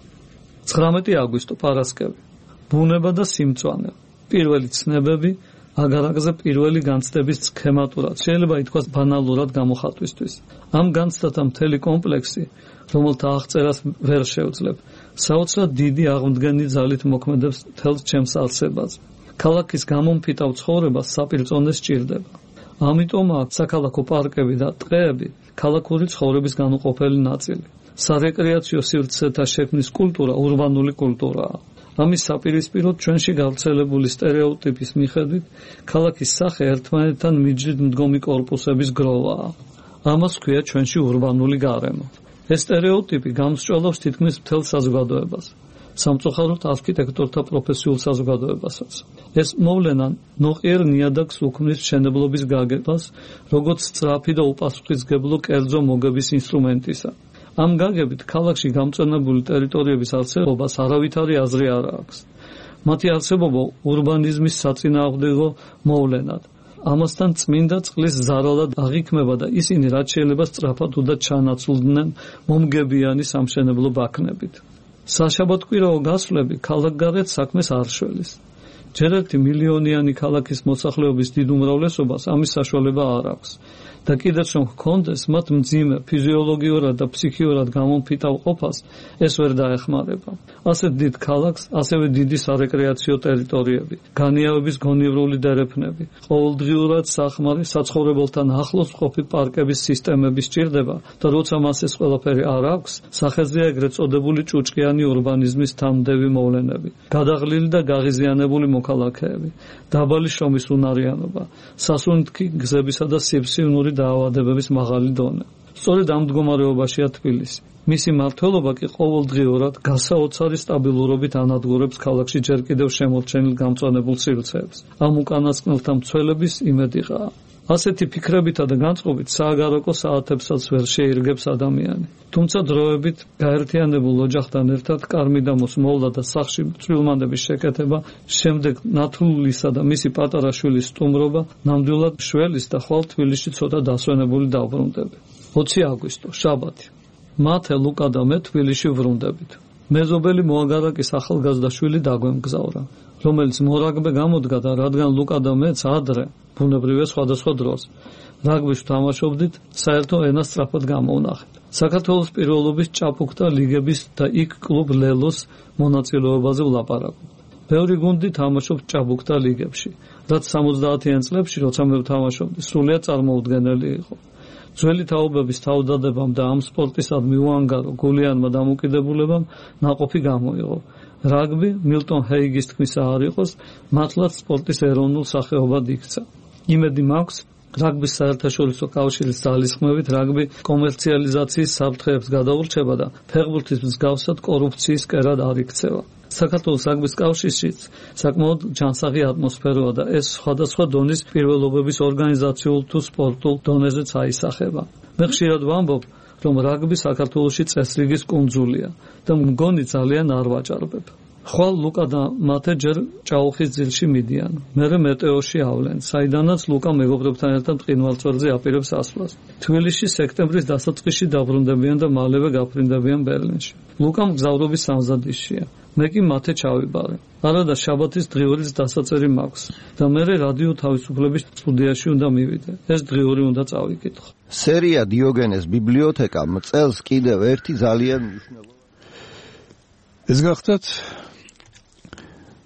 19 აგვისტო პარასკევი. ბუნება და სიმწვანე. პირველი ცნებები აგარაკზე პირველი განცდების სქემატურად. შეიძლება ითქვას ბანალურად გამოხატვისთვის. ამ განცდათა მთელი კომპლექსი, რომელთა აღწერას ვერ შევძლებ, საოცრად დიდი აღმდგენი ძალით მოქმედებს მთელს ჩემს არსებაზე. ქალაქის გამომფიტავ ცხოვრებას საპირწონე სჭირდება. ამიტომაა საქალაქო პარკები და ტყეები ქალაქური ცხოვრების განუყოფელი ნაწილი. სარეკრეაციო სივრცეთა შექმნის კულტურა ურბანული კულტურაა. ამის საპირისპიროდ ჩვენში გავრცელებული სტერეოტიპის მიხედვით ქალაქის სახე ერთმანეთთან მიჯრით მდგომი კორპუსების გროვაა. ამას ქვია ჩვენში ურბანული გარემო. ეს სტერეოტიპი გამსჭვალავს თითქმის მთელ საზოგადოებას. სამწუხაროდ არქიტექტორთა პროფესიულ საზოგადოებასაც. ეს მოვლენა ნოყიერ ნიადაგს უქმნის მშენებლობის გაგებას, როგორც სწრაფი და უპასუხისმგებლო კერძო მოგების ინსტრუმენტისა. ამ გაგებით ქალაქში გამწვენებული ტერიტორიების არსებობას არავითარი აზრი არ აქვს. მათი არსებობა ურბანიზმის საწინააღმდეგო მოვლენად. ამასთან წმინდა წყლის ზარალად აღიქმება და ისინი რაც შეიძლება სწრაფად უნდა ჩანაცვლდნენ მომგებიანი სამშენებლო ბაქნებით. საშაბათკვირაო გასვლები ქალაქგარეთ საქმეს არ შველის. ჯერ ერთი მილიონიანი ქალაქის მოსახლეობის დიდ უმრავლესობას ამის საშუალება არ აქვს. და კიდეც რომ ჰქონდეს, მათ მძიმე ფიზიოლოგიურად და ფსიქიურად გამომფიტავ ყოფას ეს ვერ დაეხმარება. ასეთ დიდ ქალაქს ასევე დიდი სარეკრეაციო ტერიტორიები, განიავების გონივრული დერეფნები, ყოველდღიურად სახმარი საცხოვრებელთან ახლოს მყოფი პარკების სისტემები სჭირდება და როცა მას ეს ყველაფერი არ აქვს, სახეზეა ეგრეთ წოდებული ჭუჭყიანი ურბანიზმის თანმდევი მოვლენები, გადაღლილი და გაღიზიანებული მოქალაქეები, დაბალი შრომის უნარიანობა, სასუნთქი გზებისა და სიფსივნური დაავადებების მაღალი დონე. სწორედ ამ მდგომარეობაშია თბილისი. მისი მმართველობა კი ყოველდღიურად გასაოცარი სტაბილურობით ანადგურებს ქალაქში ჯერ კიდევ შემორჩენილ გამწვანებულ სივრცეებს. ამ უკანასკნელთა მცველების იმედიღაა. ასეთი ფიქრებითა და განწყობით სააგარაკო საათებსაც ვერ შეირგებს ადამიანი. თუმცა დროებით გაერთიანებულ ოჯახთან ერთად კარმიდამოს მოვლა და სახლში წვრილმანდების შეკეთება, შემდეგ ნათლულისა და მისი პატარა შვილის სტუმრობა, ნამდვილად შველის და ხვალ თბილისში ცოტა დასვენებული დაბრუნდები. 20 აგვისტო, შაბათი. მათე, ლუკა და მე თბილისში ვრუნდებით. მეზობელი მოაგარაკის ახალგაზრდა შვილი დაგვემგზავრა, რომელიც მორაგბე გამოდგა და რადგან ლუკა და მეც ადრე ბუნებრივია სხვადასხვა დროს რაგბის თამაშობდით, საერთო ენას სწრაფად გამოვნახეთ. საქართველოს პირველობის ჭაბუკთა ლიგების და იქ კლუბ ლელოს მონაწილეობაზე ვლაპარაკობ. ბევრი გუნდი თამაშობს ჭაბუკთა ლიგებში, რაც 70-იან წლებში, როცა მე ვთამაშობდი, სრულიად წარმოუდგენელი იყო. ძველი თაობების თავდადებამ და ამ სპორტისადმი უანგარო გულიანმა დამოკიდებულებამ ნაყოფი გამოიღო. რაგბი მილტონ ჰეიგის თქმისა არ იყოს, მართლაც სპორტის ეროვნულ სახეობად იქცა. იმედი მაქვს, რაგბის საერთაშორისო კავშირის ძალისხმევით რაგბი კომერციალიზაციის საფრთხეებს გადაურჩება და ფეხბურთის მსგავსად კორუფციის კერად არ იქცევა. საქართველოს რაგბის კავშირშიც საკმაოდ ჯანსაღი ატმოსფეროა და ეს სხვადასხვა დონის პირველობების ორგანიზაციულ თუ სპორტულ დონეზეც აისახება. მე ხშირად ვამბობ, რომ რაგბი საქართველოში წესრიგის კუნძულია და მგონი ძალიან არ ვაჭარბებ. ხვალ ლუკა და მათე ჯერ ჭაუხის ძილში მიდიან, მერე მეტეოში ავლენ, საიდანაც ლუკა მეგობრებთან ერთად მყინვალწვერზე აპირებს ასვლას. თბილისში სექტემბრის დასაწყისში დაბრუნდებიან და მალევე გაფრინდებიან ბერლინში. ლუკა მგზავრობის სამზადისშია. მე კი მათე ჩავიბარე. არადა შაბათის დღიურის დასაწერი მაქვს და მერე რადიო თავისუფლების სტუდიაში უნდა მივიდე. ეს დღიური უნდა წავიკითხო. სერია დიოგენეს ბიბლიოთეკა მწელს კიდევ ერთი ძალიან მნიშვნელოვანი. ეს გახდათ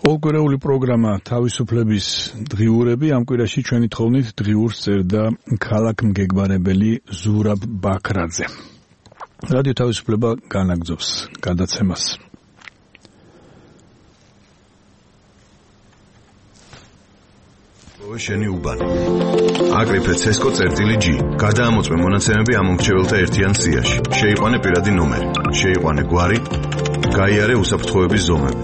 ოლკვირეული პროგრამა თავისუფლების დღიურები ამ კვირაში ჩვენი თხოვნით დღიურს წერდა ქალაქ მგეგმარებელი ზურაბ ბაქრაძე. რადიო თავისუფლება განაგრძობს გადაცემას. შენი უბანი. აკრიფე ცესკო წერტილი G. გადაამოწმე მონაცემები ამ მომრჩეველთა ერთიან სიაში. შეიყვანე პირადი ნომერი. შეიყვანე გვარი. გაიარე უსაფრთხოების ზომები.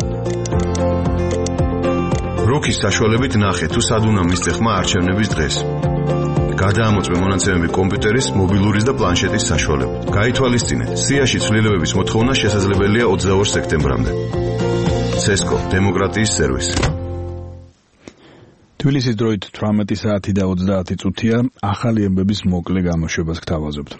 როქის საშუალებით ნახე თუ სად უნდა მისცე ხმა არჩევნების დღეს. გადაამოწმე მონაცემები კომპიუტერის, მობილურის და პლანშეტის საშუალებით. გაითვალისწინე, სიაში ცვლილებების მოთხოვნა შესაძლებელია 22 სექტემბრამდე. ცესკო, დემოკრატიის სერვისი. თბილისის დროით 18 საათი და 30 წუთია, ახალი ამბების მოკლე გამოშვებას გთავაზობთ.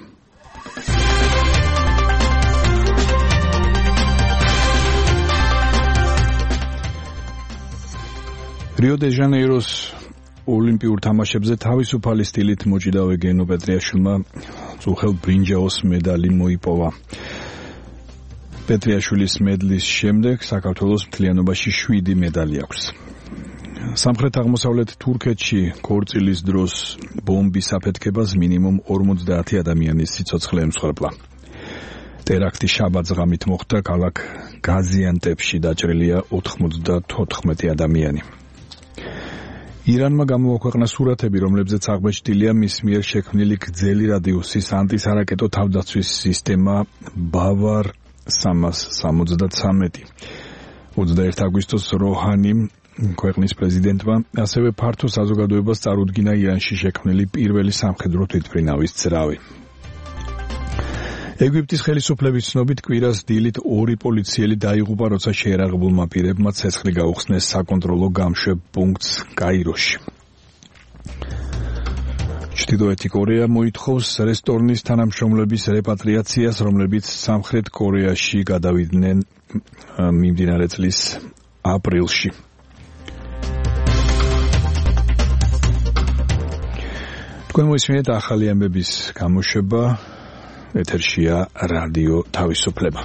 რიო-დე-ჟანეიროს ოლიმპიურ თამაშებზე თავისუფალი სტილით მოჭიდავე გენო პეტრიაშვილმა წუხელ ბრინჯაოს медали მოიპოვა. პეტრიაშვილის მედლის შემდეგ საქართველოს მთლიანობაში 7 медали აქვს. სამხრეთ-აღმოსავლეთ თურქეთში ქორწილის დროს ბომბის აფეთქებას მინიმუმ 50 ადამიანის სიცოცხლე ემსხვერპლა. ტერაქტი შაბათს ღამით მოხდა ქალაქ გაზიანტეპში, დაჭრილია 94 ადამიანი. ირანმა გამოაქვეყნა სურათები, რომლებზეც აღბეჭდილია მის მიერ შექმნილი გრძელი რადიუსის ანტისარაკეტო თავდაცვის სისტემა ბავარ 373. 21 აგვისტოს როჰანიმ ქვეყნის პრეზიდენტმა ასევე ფართო საზოგადოებას წარუდგინა ირანში შექმნილი პირველი სამხედრო თვითმფრინავის ძრავი. ეგვიპტის ხელისუფლების ცნობით კვირას დილით 2 პოლიციელი დაიღუპა, როცა შეერაღებულმა პირებმა ცეცხლი გაუხსნეს საკონტროლო გამშვებ პუნქტს კაიროში. ჩრდილოეთი კორეა მოითხოვს რესტორნის თანამშრომლების რეპატრიაციას, რომლებიც სამხრეთ კორეაში გადავიდნენ მიმდინარე წლის აპრილში. თქვენ მოისმინეთ ახალი ამბების გამოშვება. ეთერშია რადიო თავისუფლება.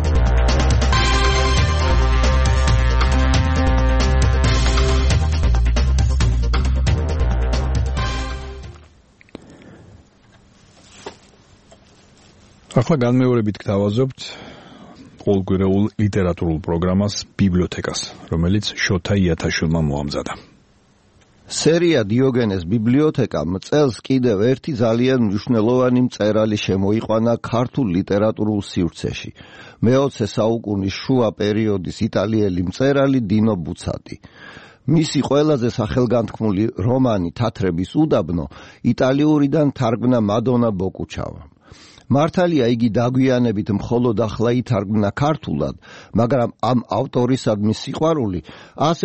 ახლა განმეორებით გთავაზობთ ოლკვირეულ ლიტერატურულ პროგრამას ბიბლიოთეკას, რომელიც შოთა იათაშვილმა მოამზადა. სერია დიოგენეს ბიბლიოთეკა წელს კიდევ ერთი ძალიან მნიშვნელოვანი მწერალი შემოიყვანა ქართულ ლიტერატურულ სივრცეში. მე-20 საუკუნის შუა პერიოდის იტალიელი მწერალი დინო ბუცატი. მისი ყველაზე სახელგანთქმული რომანი თათრების უდაბნო იტალიურიდან თარგმნა მადონა ბოკუჩავამ. მართალია იგი დაგვიანებით მხოლოდ ახლა ითარგმნა ქართულად, მაგრამ ამ ავტორისადმი სიყვარული ასე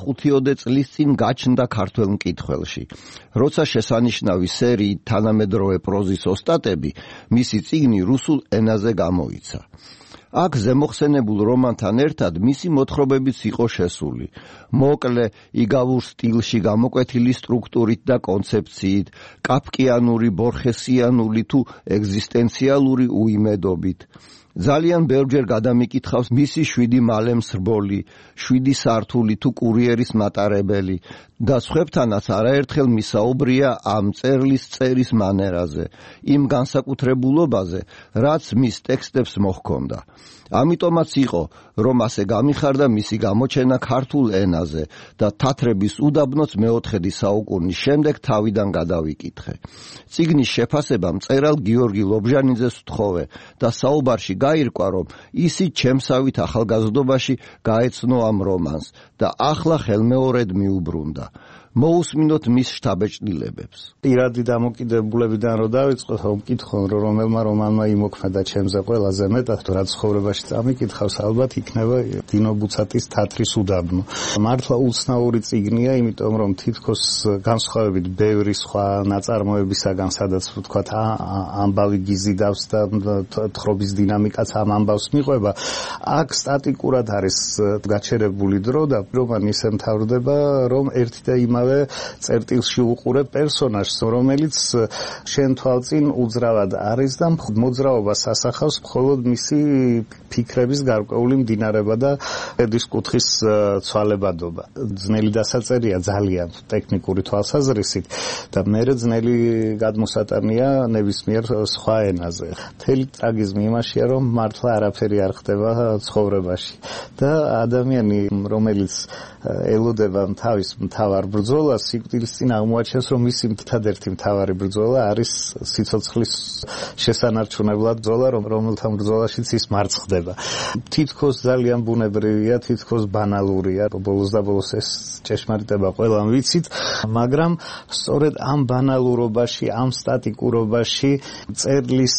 25 წლის წინ გაჩნდა ქართველ მკითხველში. როცა შესანიშნავი სერიით თანამედროვე პროზის ოსტატები, მისი წიგნი რუსულ ენაზე გამოიცა. აქ ზემოხსენებულ რომანთან ერთად მისი მოთხრობებიც იყო შესული. მოკლე, იგავურ სტილში გამოკვეთილი სტრუქტურით და კონცეფციით, კაფკიანური, ბორხესიანული თუ ეგზისტენციალური უიმედობით. ძალიან ბევრჯერ გადამიკითხავს მისი 7 მალე მსრბოლი, 7 სართული თუ კურიერის მატარებელი და სხვებთანაც არაერთხელ მისაუბრია ამ წერლის წერის მანერაზე, იმ განსაკუთრებულობაზე, რაც მის ტექსტებს მოჰქონდა. ამიტომაც იყო, რომ ასე გამიხარდა მისი გამოჩენა ქართულ ენაზე და თათრების უდაბნოც მე-4 საუკუნის შემდეგ თავიდან გადავიკითხე. წიგნის შეფასება მწერალ გიორგი ლობჟანიძეს ვთხოვე და საუბარში გაირკვა, რომ ისიც ჩემსავით ახალგაზრდობაში გაეცნო ამ რომანს და ახლა ხელმეორედ მიუბრუნდა. მოусმინოთ მის შთაბეჭდილებებს. პირადი დამოკიდებულებიდან რო დავიწყოთ, ვკითხონ, რომ რომელმა რომანმა იმოქმედა ჩემზე ყველაზე მეტად, რაც ცხოვრებაში წამიკითხავს, ალბათ იქნება დინო ბუცატის თათრის უდაბნო. მართლა უცნაური წიგნია, იმიტომ რომ თითქოს განსხვავებით ბევრი სხვა ნაწარმოებისაგან, სადაც ვთქვათ, ამბავი გიზიდავს და თხრობის დინამიკაც ამ ამბავს მიყვება, აქ სტატიკურად არის გაჩერებული დრო და რომანი ისე მთავრდება, რომ ერთი და იმავე ამავე წერტილში უყურებ პერსონაჟს, რომელიც შენ თვალწინ უძრავად არის და მოძრაობას ასახავს მხოლოდ მისი ფიქრების გარკვეული მდინარეობა და ედის კუთხის ცვალებადობა. ძნელი დასაწერია ძალიან ტექნიკური თვალსაზრისით და მერე ძნელი გადმოსატანია ნებისმიერ სხვა ენაზე. მთელი ტრაგიზმი იმაშია, რომ მართლა არაფერი არ ხდება ცხოვრებაში და ადამიანი, რომელიც ელოდება თავის მთავარ ბრძოლას, სიკვდილის წინ აღმოაჩენს, რომ მისი ერთადერთი მთავარი ბრძოლა არის სიცოცხლის შესანარჩუნებლად ბრძოლა, რომელთა ბრძოლაშიც ის მარცხდება. თითქოს ძალიან ბუნებრივია, თითქოს ბანალურია, ბოლოს და ბოლოს ეს ჭეშმარიტება ყველამ ვიცით, მაგრამ სწორედ ამ ბანალურობაში, ამ სტატიკურობაში წერლის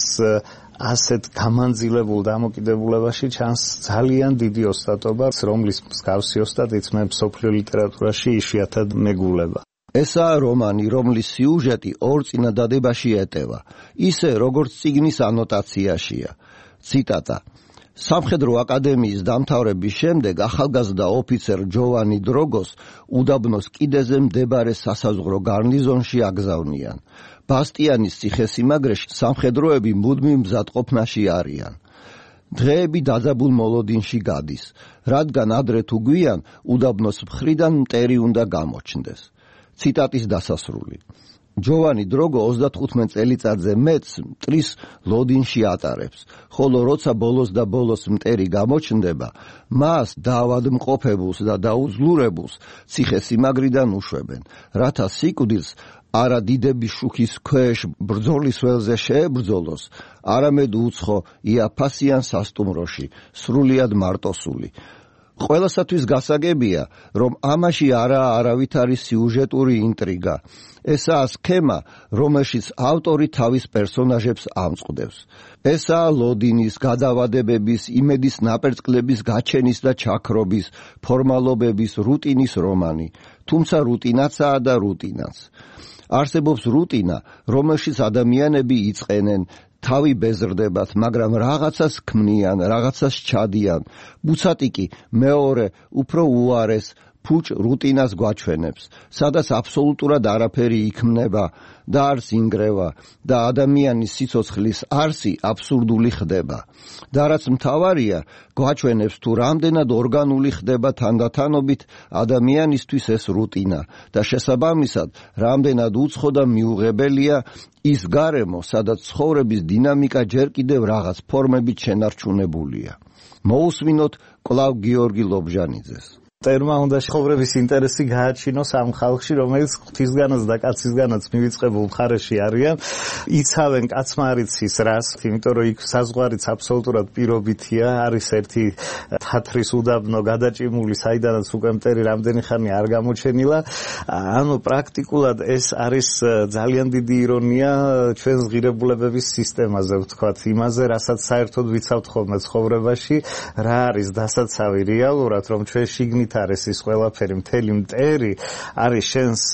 ასეთ გამანძილებულ დამოკიდებულებაში ჩანს ძალიან დიდი ოსტატობა, რომლის მსგავსი ოსტატიც მე მსოფლიო ლიტერატურაში იშვიათად მეგულება. ესაა რომანი, რომლის სიუჟეტი ორ წინადადებაში ეტევა, ისე როგორც წიგნის ანოტაციაშია. ციტატა: სამხედრო აკადემიის დამთავრების შემდეგ ახალგაზრდა ოფიცერ ჯოვანი დროგოს უდაბნოს კიდეზე მდებარე სასაზღვრო გარნიზონში აგზავნიან. ბასტიანის ციხესიმაგრეში სამხედროები მუდმივ მზადყოფნაში არიან. დღეები დაძაბულ მოლოდინში გადის, რადგან ადრე თუ გვიან უდაბნოს მხრიდან მტერი უნდა გამოჩნდეს. ციტატის დასასრული. ჯოვანი დროგო 35 წელიწადზე მეტს მტრის ლოდინში ატარებს, ხოლო როცა ბოლოს და ბოლოს მტერი გამოჩნდება, მას დაავადმყოფებულს და დაუძლურებულს ციხესიმაგრიდან უშვებენ, რათა სიკვდილს არა დიდების შუქის ქვეშ ბრძოლის ველზე შეებრძოლოს, არამედ უცხო იაფასიან სასტუმროში, სრულიად მარტოსული. ყველასათვის გასაგებია, რომ ამაში არაა არავითარი სიუჟეტური ინტრიგა. ესაა სქემა, რომელშიც ავტორი თავის პერსონაჟებს ამწყდებს. ესაა ლოდინის, გადავადებების, იმედის ნაპერწკლების გაჩენის და ჩაქრობის, ფორმალობების, რუტინის რომანი. თუმცა რუტინაცაა და რუტინაც. არსებობს რუტინა, რომელშიც ადამიანები იწყენენ, თავი ბეზრდებათ, მაგრამ რაღაცას ქმნიან, რაღაცას ჩადიან. ბუცატი კი მეორე, უფრო უარეს, ფუჭ რუტინას გვაჩვენებს, სადაც აბსოლუტურად არაფერი იქმნება და არც ინგრევა და ადამიანის სიცოცხლის არსი აბსურდული ხდება. და რაც მთავარია, გვაჩვენებს თუ რამდენად ორგანული ხდება თანდათანობით ადამიანისთვის ეს რუტინა და შესაბამისად რამდენად უცხო და მიუღებელია ის გარემო, სადაც ცხოვრების დინამიკა ჯერ კიდევ რაღაც ფორმებით შენარჩუნებულია. მოусმინოთ კვლავ გიორგი ლობჟანიძეს. წერმა უნდა ცხოვრების ინტერესი გააჩინოს ამ ხალხში, რომელიც ღვთისგანაც და კაცისგანაც მივიწყებულ მხარეში არიან, იცავენ კაცმარიცის რას, იმიტომ რომ იქ საზღვარიც აბსოლუტურად პირობითია, არის ერთი თათრის უდაბნო გადაჭიმული, საიდანაც უკვე მტერი რამდენი ხანი არ გამოჩენილა. ანუ პრაქტიკულად ეს არის ძალიან დიდი ირონია ჩვენს ღირებულებების სისტემაზე, ვთქვათ, იმაზე, რასაც საერთოდ ვიცავთ ხოლმე ცხოვრებაში, რა არის დასაცავი რეალურად, რომ ჩვენ შიგნით არის ის ყველაფერი, მთელი მტერი არის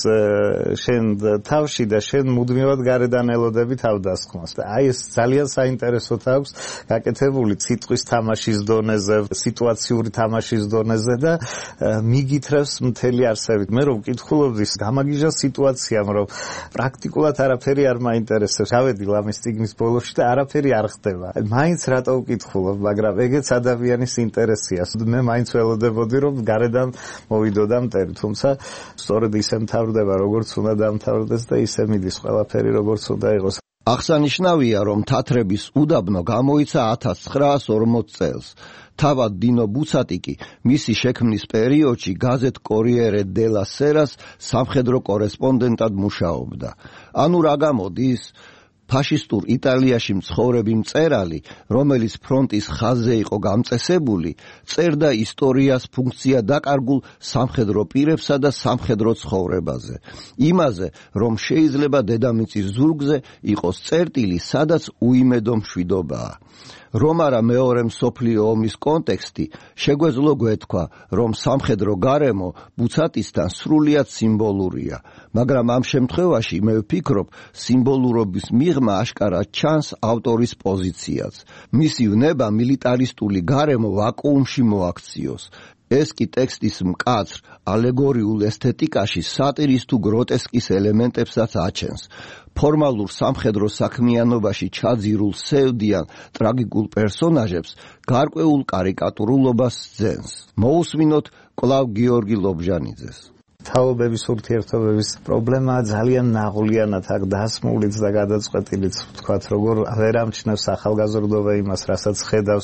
შენ თავში და შენ მუდმივად გარედან ელოდები თავდასხმას. და აი ეს ძალიან საინტერესოდ აქვს გაკეთებული სიტყვის თამაშის დონეზე, სიტუაციური თამაშის დონეზე და მიგითრებს მთელი არსებით. მე რომ ვკითხულობდი, გამაგიჟა სიტუაციამ, რომ პრაქტიკულად არაფერი არ მაინტერესებს. ავედი ლამის წიგნის ბოლოში და არაფერი არ ხდება. მაინც რატო ვკითხულობ, მაგრამ ეგეც ადამიანის ინტერესია. მე მაინც ველოდებოდი, რომ გარედან მოვიდოდა მტერი, თუმცა სწორედ ისე მთავრდება, როგორც უნდა დამთავრდეს და ისე მიდის ყველაფერი, როგორც უნდა იყოს. აღსანიშნავია, რომ თათრების უდაბნო გამოიცა 1940 წელს. თავად დინო ბუცატი კი მისი შექმნის პერიოდში გაზეთ კორიერე დელა სერას სამხედრო კორესპონდენტად მუშაობდა. ანუ რა გამოდის? ფაშისტურ იტალიაში მცხოვრები მწერალი, რომელიც ფრონტის ხაზზე იყო გამწესებული, წერდა ისტორიას ფუნქცია დაკარგულ სამხედრო პირებსა და სამხედრო ცხოვრებაზე. იმაზე, რომ შეიძლება დედამიწის ზურგზე იყოს წერტილი, სადაც უიმედო მშვიდობაა. რომ არა მეორე მსოფლიო ომის კონტექსტი, შეგვეძლო გვეთქვა, რომ სამხედრო გარემო ბუცატისთან სრულიად სიმბოლურია, მაგრამ ამ შემთხვევაში მე ვფიქრობ, სიმბოლურობის მიღმა აშკარად ჩანს ავტორის პოზიციაც. მისი ვნება მილიტარისტული გარემო ვაკუუმში მოაქციოს. ეს კი ტექსტის მკაცრ ალეგორიულ ესთეტიკაში სატირის თუ გროტესკის ელემენტებსაც აჩენს. ფორმალურ სამხედრო საქმიანობაში ჩაძირულ სევდიან ტრაგიკულ პერსონაჟებს გარკვეულ კარიკატურულობას ძენს. მოусმინოთ კვლავ გიორგი ლობჟანიძეს. თაობების ურთიერთობების პრობლემა ძალიან ნაღვლიანად აქ დასმულიც და გადაწყვეტილიც ვთქვათ, როგორ ვერ ამჩნევს ახალგაზრდობა იმას, რასაც ხედავს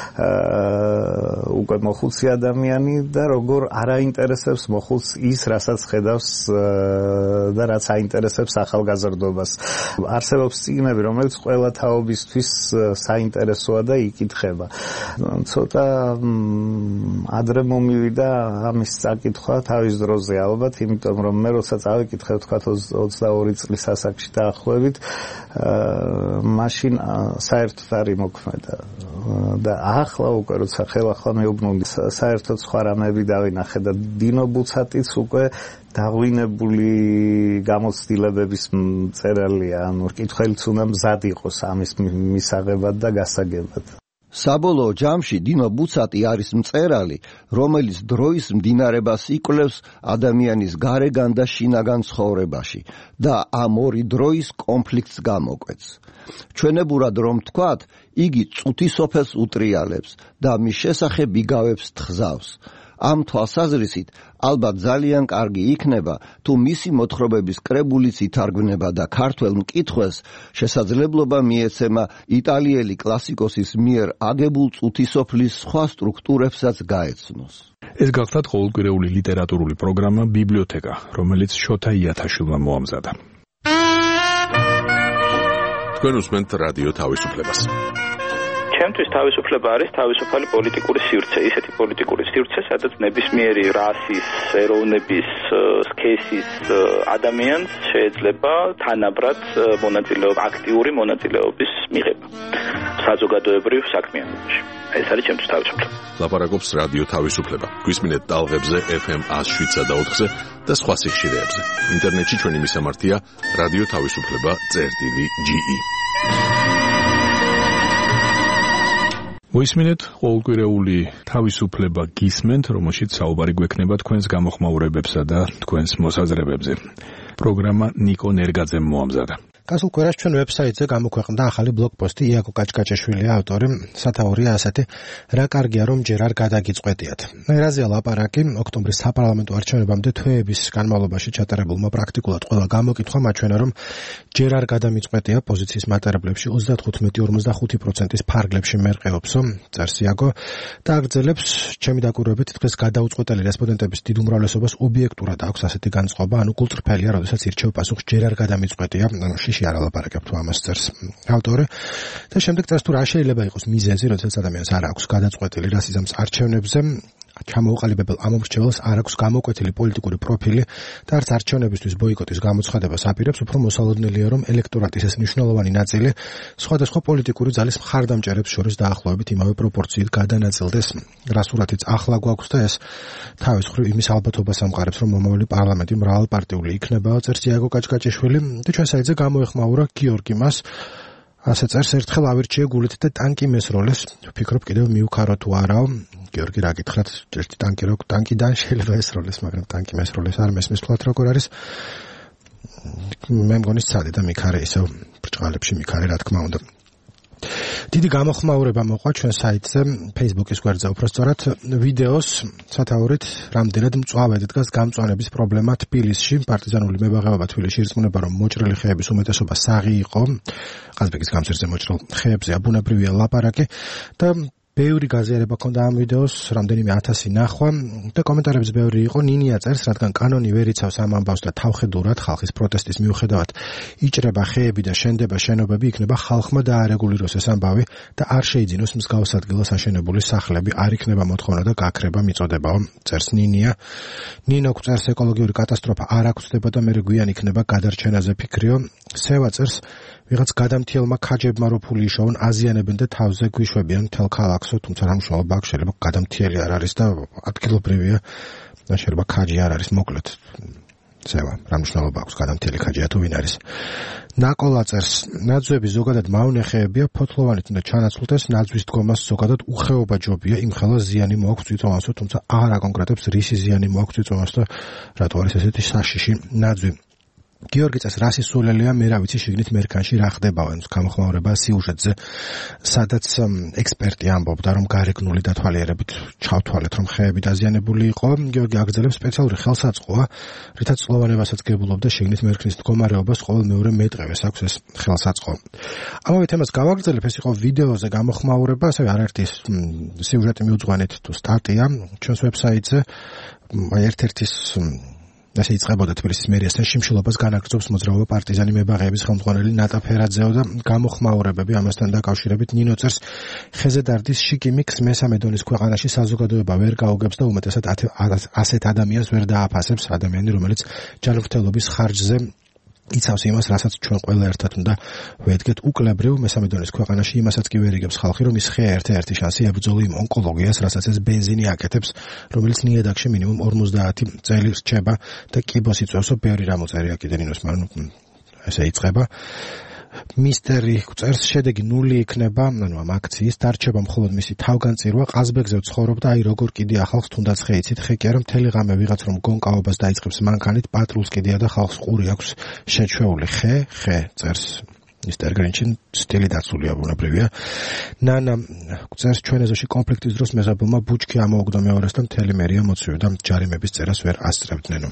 უკვე მოხუცი ადამიანი და როგორ არ აინტერესებს მოხუცს ის, რასაც ხედავს და რაც აინტერესებს ახალგაზრდობას. არსებობს წიგნები, რომელიც ყველა თაობისთვის საინტერესოა და იკითხება. ცოტა ადრე მომივიდა ამის წაკითხვა თავის დროზე. ალბათ, იმიტომ რომ მე როცა წავიკითხე თქვა 22 წლის ასაკში დაახლოებით, მაშინ საერთოდ არ იმოქმედა. და ახლა უკვე როცა ხელახლა მეუბნები, საერთოდ სხვა რამეები დავინახე და დინო ბუცატიც უკვე დაღვინებული გამოცდილებების მწერალია, ანუ კითხველიც უნდა მზად იყოს ამის მისაღებად და გასაგებად. საბოლოო ჯამში დინო ბუცატი არის მწერალი, რომელიც დროის მდინარებას იკვლევს ადამიანის გარეგან და შინაგან ცხოვრებაში და ამ ორი დროის კონფლიქტს გამოკვეთს. ჩვენებურად რომ ვთქვათ, იგი წუთისოფელს უტრიალებს და მის შესახებ იგავებს თხზავს. ამ თვალსაზრისით ალბათ ძალიან კარგი იქნება, თუ მისი მოთხრობების კრებულიც ითარგმნება და ქართველ მკითხველს შესაძლებლობა მიეცემა იტალიელი კლასიკოსის მიერ აგებულ წუთისოფლის სხვა სტრუქტურებსაც გაეცნოს. ეს გახლავთ ყოველკვირეული ლიტერატურული პროგრამა ბიბლიოთეკა, რომელიც შოთა იათაშვილმა მოამზადა. თქვენ უსმენთ რადიო თავისუფლებას. ჩემთვის თავისუფლება არის თავისუფალი პოლიტიკური სივრცე, ისეთი პოლიტიკური სივრცე, სადაც ნებისმიერი რასის, ეროვნების, სქესის ადამიანს შეიძლება თანაბრად აქტიური მონაწილეობის მიღება საზოგადოებრივ საქმიანობაში. ეს არის ჩემთვის თავისუფლება. ლაპარაკობს რადიო თავისუფლება. გვისმინეთ ტალღებზე FM 107.4-ზე და სხვა სიხშირეებზე. ინტერნეტში ჩვენი მისამართია რადიო თავისუფლება.ge. მოისმინეთ ყოველკვირეული თავისუფლება გისმენთ, რომელშიც საუბარი გვექნება თქვენს გამოხმაურებებსა და თქვენს მოსაზრებებზე. პროგრამა ნიკო ნერგაძემ მოამზადა. გასულ კვირაში ჩვენ ვებსაიტზე გამოქვეყნდა ახალი ბლოგპოსტი იაკო კაჭკაჭეშვილი ავტორი, სათაურია ასეთი, რა კარგია რომ ჯერ არ გადაგიწყვეტიათ. ერაზეა ლაპარაკი ოქტომბრის საპარლამენტო არჩევნებამდე თვეების განმავლობაში ჩატარებულმა პრაქტიკულად ყველა გამოკითხვა მაჩვენა რომ ჯერ არ გადამიწყვეტია პოზიციის მატარებლებში 35-45%-ის ფარგლებში მერყეობსო, წერს იაკო და აგრძელებს, ჩემი დაკვირვებით დღეს გადაუწყვეტელი რესპონდენტების დიდ უმრავლესობას ობიექტურად აქვს ასეთი განწყობა, ანუ გულწრფელია, როდესაც ირჩევ პასუხს ჯერ არ გადამიწყვეტია, არ ალაპარაკებ თუ ამას წერს ავტორი და შემდეგ წერს თუ რა შეიძლება იყოს მიზეზი, როდესაც ადამიანს არ აქვს გადაწყვეტილი რასიზმის არჩევნებზე, ჩამოუყალიბებელ ამომრჩეველს არ აქვს გამოკვეთილი პოლიტიკური პროფილი და არც არჩევნებისთვის ბოიკოტის გამოცხადებას აპირებს, უფრო მოსალოდნელია რომ ელექტორატის ეს მნიშვნელოვანი ნაწილი სხვადასხვა პოლიტიკური ძალის მხარდამჭერებს შორის დაახლოებით იმავე პროპორციით გადანაწილდეს. რასურათიც ახლა გვაქვს და ეს თავის მხრივ იმის ალბათობას ამყარებს, რომ მომავალი პარლამენტი მრავალპარტიული იქნება, წერს იაკო კაჭკაჭეშვილი და ჩვენ საიტზე გამოეხმაურა გიორგი მას. ასე წერს, ერთხელ ავირჩიე გულით და ტანკი მესროლეს, ვფიქრობ კიდევ მივქარო თუ არაო. გიორგი რა გითხრათ, ერთი ტანკიდან შეიძლება ესროლეს, მაგრამ ტანკი მესროლეს არ მესმის თქვათ როგორ არის. მე მგონი სცადე და მიქარე ისევ ბრჭყალებში მიქარე რა თქმა უნდა. დიდი გამოხმაურება მოყვა ჩვენ საიტზე, Facebook-ის გვერდზე უბრალოდ ვიდეოს სათაურით რამდენად მწვავედ დგას გამწვანების პრობლემა თბილისში. პარტიზანული მებაღეობა თბილისში ირწმუნება, რომ მოჭრილი ხეების უმეტესობა საღი იყო. ყაზბეგის გამზირზე მოჭრილ ხეებზე აბუნებრივია ლაპარაკი და ბევრი გაზიარება ჰქონდა ამ ვიდეოს, რამდენიმე 1000 ნახვა და კომენტარების ბევრი იყო. ნინია წერს, რადგან კანონი ვერ იცავს ამ ამბავს და თავხედურად ხალხის პროტესტის მიუხედავად იჭრება ხეები და შენდება შენობები, იქნება ხალხმა დაარეგულიროს ეს ამბავი და არ შეიძინოს მსგავს ადგილას აშენებული სახლები, არ იქნება მოთხოვნა და გაქრება მიწოდებაო, წერს ნინია. ნინო წერს, ეკოლოგიური კატასტროფა არ აქვს და მე გვიან იქნება გადარჩენაზე ფიქრიო. სევა წერს, ვიღაც გადამთიელმა ქაჯებმა რო ფული იშოვონ, აზიანებენ და თავზე გვიშვებიან მთელ ქალაქსო, თუმცა რა მნიშვნელობა აქვს, შეიძლება გადამთიელი არ არის და ადგილობრივია, შეიძლება ქაჯი არ არის, მოკლედ. ზევა რა მნიშვნელობა აქვს გადამთელი ხაჯია თუ ვინ არის ნაკოლაწერს ნაძვები ზოგადად მავნეხეებია ფოთლოვანით უნდა ჩანაცვლდეს ნაძვის დგომას ზოგადად უხეობა ჯობია იმ ხელას ზიანი მოაქვს წვიწოვანსო თუმცა აღარ აკონკრეტებს რისი ზიანი მოაქვს წვიწოვანს და რატო არის ესეთი საშიში ნაძვი გიორგი წეს რა სისულელია მე რა ვიცი შიგნით მერქანში რა ხდებავენ გამოხმაურება სიუჟეტზე სადაც ექსპერტი ამბობდა რომ გარეგნული დათვალიერებით ჩავთვალეთ რომ ხეები დაზიანებული იყო გიორგი აგრძელებს სპეციალური ხელსაწყოა რითაც წლოვანებასაც გებულობდა შიგნით მერქნის მდგომარეობას ყოველ მეორე მეტრევეს აქვს ეს ხელსაწყო ამავე თემას გავაგრძელებ ეს იყო ვიდეოზე გამოხმაურება ასევე არაერთი სიუჟეტი მიუძღვანით თუ სტატია ჩვენს ვებსაიტზე ერთ-ერთის ასე იწყებოდა თბილისის მერიასთან შიმშილობას განაგრძობს მოძრაობა პარტიზანი მებაღეების ხელმძღვანელი ნატა ფერაძეო და გამოხმაურებები ამასთან დაკავშირებით ნინო წერს ხეზე დარდის შიკიმიქს მესამე დონის ქვეყანაში საზოგადოება ვერ გაუგებს და უმეტესად ასეთ ადამიანს ვერ დააფასებს ადამიანი რომელიც ჯანმრთელობის ხარჯზე იცავს იმას, რასაც ჩვენ ყველა ერთად უნდა ვედგეთ უკლებრივ მესამე დონის ქვეყანაში იმასაც კი ვერ იგებს ხალხი, რომ ის ხეა ერთ-ერთი შანსი ებრძოლო იმ ონკოლოგიას, რასაც ეს ბენზინი აკეთებს, რომელიც ნიადაგში მინიმუმ 50 წელი რჩება და კიბოს იწვევსო ბევრი რამ უწერია კიდე ნინოს, მაგრამ ესე იწყება. მისტერი წერს შედეგი 0 იქნება, ანუ ამ აქციის დარჩება მხოლოდ მისი თავგანწირვა, ყაზბეგზე ცხოვრობდა, აი როგორ კიდე ახალს თუნდაც ხე იცით, ხე კი არა მთელი ღამე ვიღაც რომ გონკაობას დაიწყებს მანქანით, პატრულს კიდეა და ხალხს ყური აქვს შეჩვეული ხე წერს მისტერ გრინჩინ სტილი დაცულია ბუნებრივია. ნანა წერს ჩვენ ეზოში კონფლიქტის დროს მეზობელმა ბუჩქი ამოუგდო მეორეს და მთელი მერია მოცივდა ჯარიმების წერას ვერ ასწრებდნენ.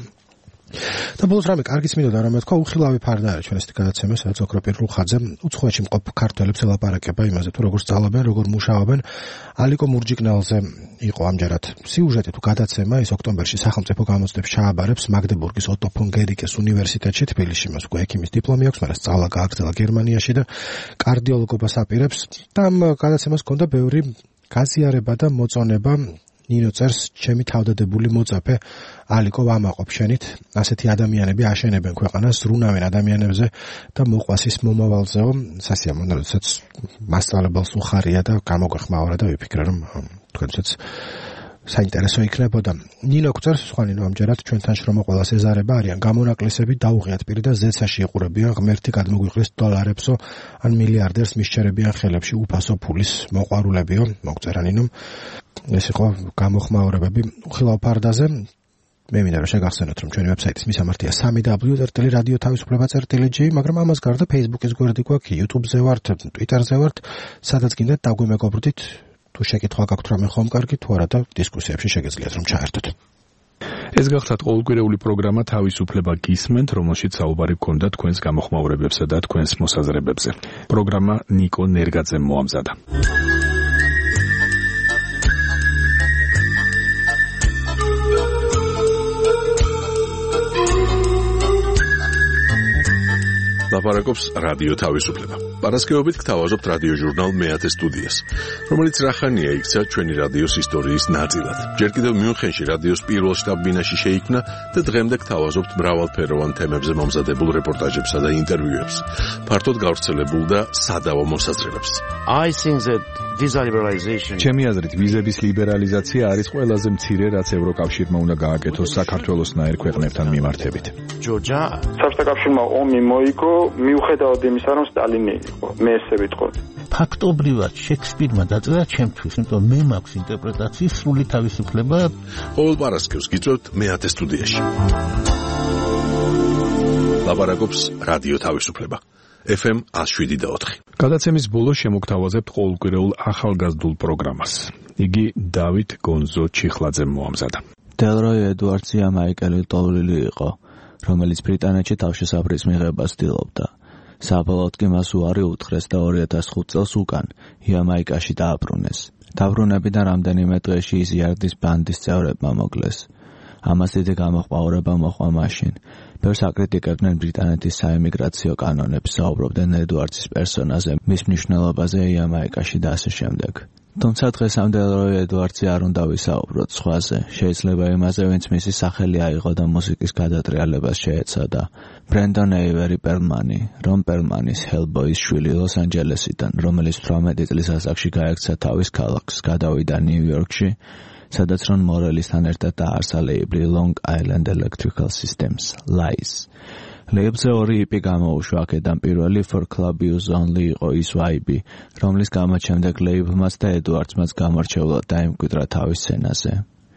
და ბოლოს რამე კარგიც მინდოდა რომ მეთქვა უხილავი ფარდა არის ჩვენ ესეთი გადაცემა სადაც ოქროპირ ხაძე უცხოეთში მყოფ ქართველებს ელაპარაკება იმაზე თუ როგორ სწავლობენ როგორ მუშაობენ ალიკო მურჯიკნალზე იყო ამჯერად სიუჟეტი თუ გადაცემა ის ოქტომბერში სახელმწიფო გამოცდებს ჩააბარებს მაგდებურგის ოტო ფონ გერიკეს უნივერსიტეტში თბილისში მას უკვე ექიმის დიპლომი აქვს მაგრამ სწავლა გააგრძელა გერმანიაში და კარდიოლოგობას აპირებს და ამ გადაცემას ჰქონდა ბევრი გაზიარება და მოწონება ნინო წერს ჩემი თავდადებული მოწაფე ალიკო ვამაყობ შენით ასეთი ადამიანები აშენებენ ქვეყანას ზრუნავენ ადამიანებზე და მოყვას ის მომავალზეო სასიამოვნო როდესაც მასწავლებელს უხარია და გამოგვეხმაურა და ვიფიქრე რომ თქვენცაც საინტერესო იქნებოდა ნინო წერს სხვა ნინო ამჯერად ჩვენთან შრომა ყველას ეზარება არიან გამონაკლისები დაუღიათ პირი და ზეცაში იყურებიან ღმერთი გადმოგვიყრის დოლარებსო ან მილიარდერს მისჩერებიან ხელებში უფასო ფულის მოყვარულებიო მოგწერა ნინომ ეს იყო გამოხმაურებები უხილავ ფარდაზე მე მინდა რომ შეგახსენოთ რომ ჩვენი ვებსაიტის მისამართია www.radiotavisufleba.gr მაგრამ ამას გარდა Facebook-ის გვერდი გვაქვს, YouTube-ზე ვართ, Twitter-ზე ვართ, სადაც კიდე დაგვიმეგობრდით თუ შეკითხვა გაქვთ რამე ხომ კარგი თუ არა და დისკუსიებში შეგეძლიათ რომ ჩაერთოთ. ეს გახლავთ ყოველკვირეული პროგრამა თავისუფლება გისმენთ, რომელშიც საუბარი გქონდა თქვენს გამოხმაურებებსა და თქვენს მოსაზრებებზე. პროგრამა ნიკო ნერგაძემ მოამზადა. ლაპარაკობს რადიო თავისუფლება. პარასკევობით გთავაზობთ რადიო ჟურნალ მეათე სტუდიას, რომელიც რახანია იქცა ჩვენი რადიოს ისტორიის ნაწილად. ჯერ კიდევ მიუნხენში რადიოს პირველ შტაბ-ბინაში შეიქმნა და დღემდე გთავაზობთ მრავალფეროვან თემებზე მომზადებულ რეპორტაჟებსა და ინტერვიუებს, ფართოდ გავრცელებულ და სადავო მოსაზრებებს. ჩემი აზრით, ვიზების ლიბერალიზაცია არის ყველაზე მცირე, რაც ევროკავშირმა უნდა გააკეთოს საქართველოსნაირ ქვეყნებთან მიმართებით. საბჭოთა კავშირმა ომი მოიგო, მიუხედავად იმისა, რომ სტალინი იყო, მე ესე ვიტყოდი. ფაქტობრივად შექსპირმა დაწერა ჩემთვის, იმიტომ მე მაქვს ინტერპრეტაციის სრული თავისუფლება. ყოველ პარასკევს გიწევთ მეათე სტუდიაში. ლაპარაკობს რადიო თავისუფლება. FM 107.4. გადაცემის ბოლოს შემოგთავაზებთ ყოველკვირეულ ახალგაზრდულ პროგრამას. იგი დავით გონზო ჩიხლაძემ მოამზადა. დელროი ედუარდსი ამაიკელი ტოვლილი იყო, რომელიც ბრიტანეთში თავშესაფრის მიღებას ცდილობდა. საბოლოოდ კი მას უარი უთხრეს და 2005 წელს უკან იამაიკაში დააბრუნეს. დაბრუნებიდან რამდენიმე დღეში ის იარდის ბანდის წევრებმა მოკლეს. ამას დიდი გამოხმაურება მოჰყვა მაშინ. ბევრს აკრიტიკებდნენ ბრიტანეთის საემიგრაციო კანონებს, საუბრობდნენ ედუარდსის პერსონაზე, მის მნიშვნელობაზე იამაიკაში და ასე შემდეგ. თუმცა დღესამდე დელროი ედუარდსი არ უნდა ვისაუბროთ სხვაზე, შეიძლება იმაზე, ვინც მისი სახელი აიღო და მუსიკის გადატრიალებას შეეცადა. ბრენდონ ეივერი პერლმანი, რომ პერლმანის ჰელბოის შვილი ლოს-ანჯელესიდან, რომელიც 18 წლის ასაკში გაექცა თავის ქალაქს, გადავიდა ნიუ-იორკში, სადაც რონ მორელისთან ერთად დაარსა ლეიბლი Long Island Electrical Systems, LIS. ლეიბლზე 2 EP გამოუშვა, აქედან პირველი For Club Use Only იყო ის YB, რომლის გამო შემდეგ ლეიბლმაც და ედუარდსმაც გამორჩეულად დაიმკვიდრა თავის სცენაზე.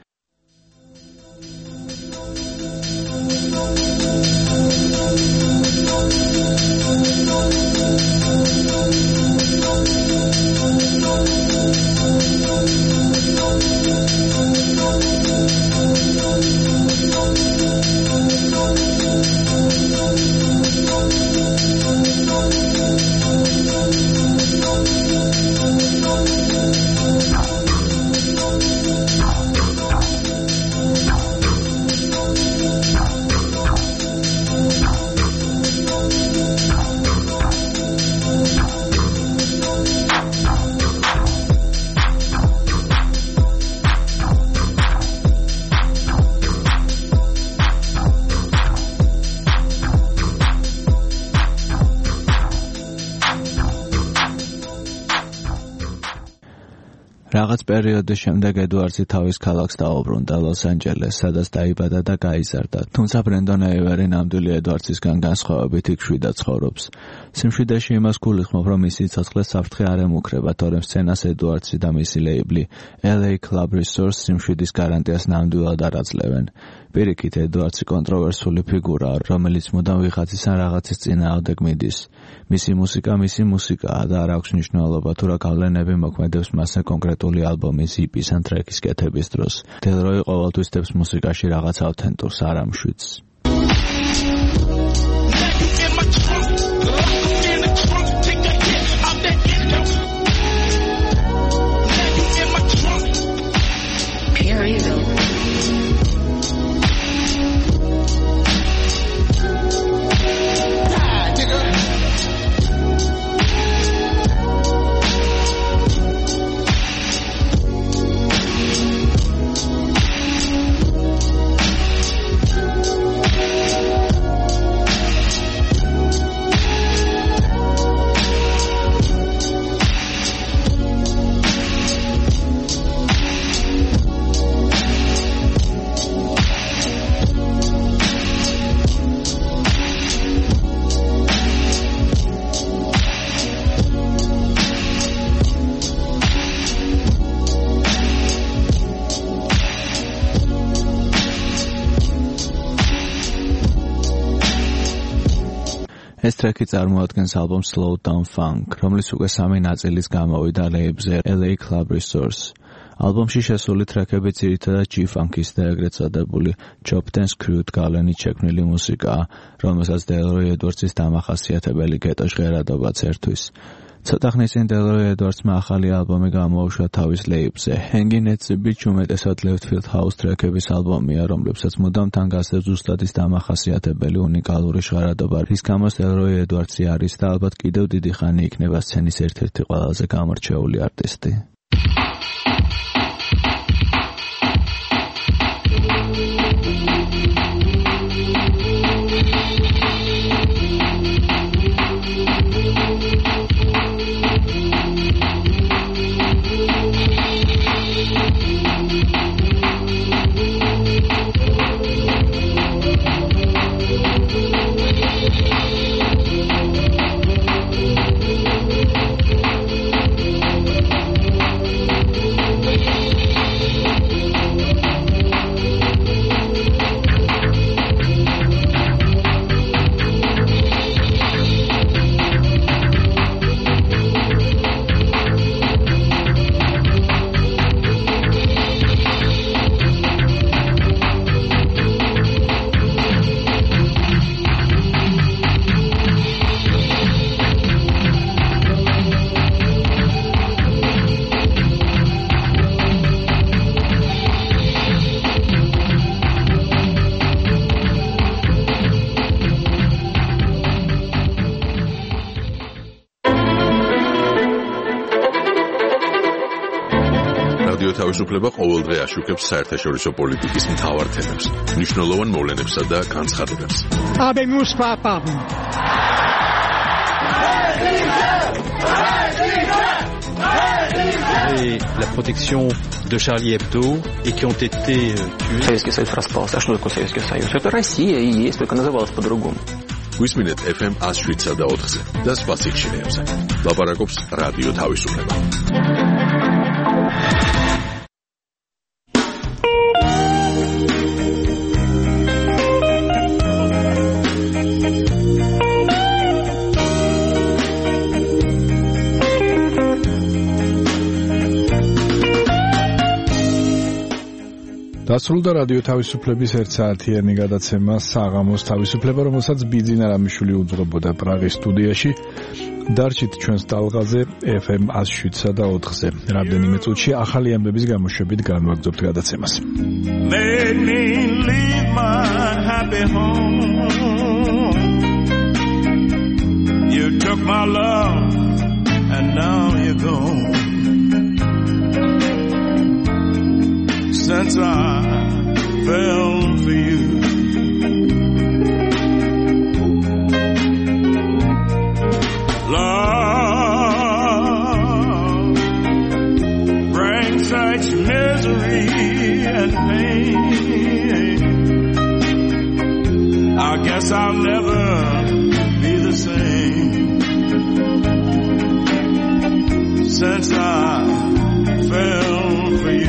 რაღაც პერიოდის შემდეგ ედუარდსი თავის ქალაქს დაუბრუნდა ლოს-ანჯელესს, სადაც დაიბადა და გაიზარდა. თუმცა ბრენდონ ეივერი ნამდვილი ედუარდსისგან განსხვავებით იქ შვიდად ცხოვრობს. სიმშვიდეში იმას გულისხმობ, რომ მისი ცოცხლის საფრთხე არ ემუქრება, თორემ სცენას ედუარდსი და მისი ლეიბლი LA Club Resource სიმშვიდის გარანტიას ნამდვილად არ აძლევენ. პირიქით, ედუარდსი კონტროვერსული ფიგურაა, რომელიც მუდამ ვიღაცის ან რაღაცის წინააღმდეგ მიდის. მისი მუსიკაა და არ აქვს მნიშვნელობა თუ რა გავლენები მოქმედებს მასზე კონკრეტული ალბომის, EP-ის ან ტრეკის კეთების დროს. დელროი ყოველთვის დებს მუსიკაში რაღაც ავთენტურს, არ ამშვიდს. ეს ტრეკი წარმოადგენს ალბომს Slow Down Funk, რომლის უკვე 3 ნაწილის გამოვიდა ლეიბლზე LA Club Resource. ალბომში შესული ტრეკები ძირითადად G-Funk-ის და ეგრეთ წოდებული Chop Dance Crew-თ გავლენით შექმნილი მუსიკაა, რომელსაც დელროი ედუარდსის დამახასიათებელი გეტო ჟღერადობაც ერთვის. ცოტა ხნის წინ დელროი ედუარდსმა ახალი ალბომი გამოუშვა თავის ლეიბლზე. Hanging at the Beach უმეტესად Left Field House ტრეკების ალბომია, რომლებსაც მუდამ თან გასდევს ზუსტად ის დამახასიათებელი უნიკალური ჟღერადობა, რის გამოც დელროი ედუარდსი არის და ალბათ კიდევ დიდი ხანი იქნება სცენის ერთ-ერთი ყველაზე გამორჩეული არტისტი. თავისუფლება ყოველდღე აშუქებს საერთაშორისო პოლიტიკის მთავარ თემებს, მნიშვნელოვან მოვლენებსა და განცხადებებს. Habemus papam. La protection de Charlie Hebdo et qui ont été tués. Советский Союз распался. А что такое Советский Союз? Это Россия и есть, только называлась по-другому. გვისმინეთ FM 107 და 4-ზე და სხვა სიხშირეებზე. ლაპარაკობს რადიო თავისუფლება. დასრულდა რადიო თავისუფლების ერთსაათიანი გადაცემა საღამოს თავისუფლება, რომელსაც ბიძინა რამიშვილი უძღვებოდა პრაღის სტუდიაში. დარჩით ჩვენს ტალღაზე FM 107 და 4-ზე. რამდენიმე წუთში ახალი ამბების გამოშვებით განვაგრძობთ გადაცემას. Made me leave my happy home. You took my love and now you're gone. Since I fell for you, love brings such misery and pain. I guess I'll never be the same since I fell for you.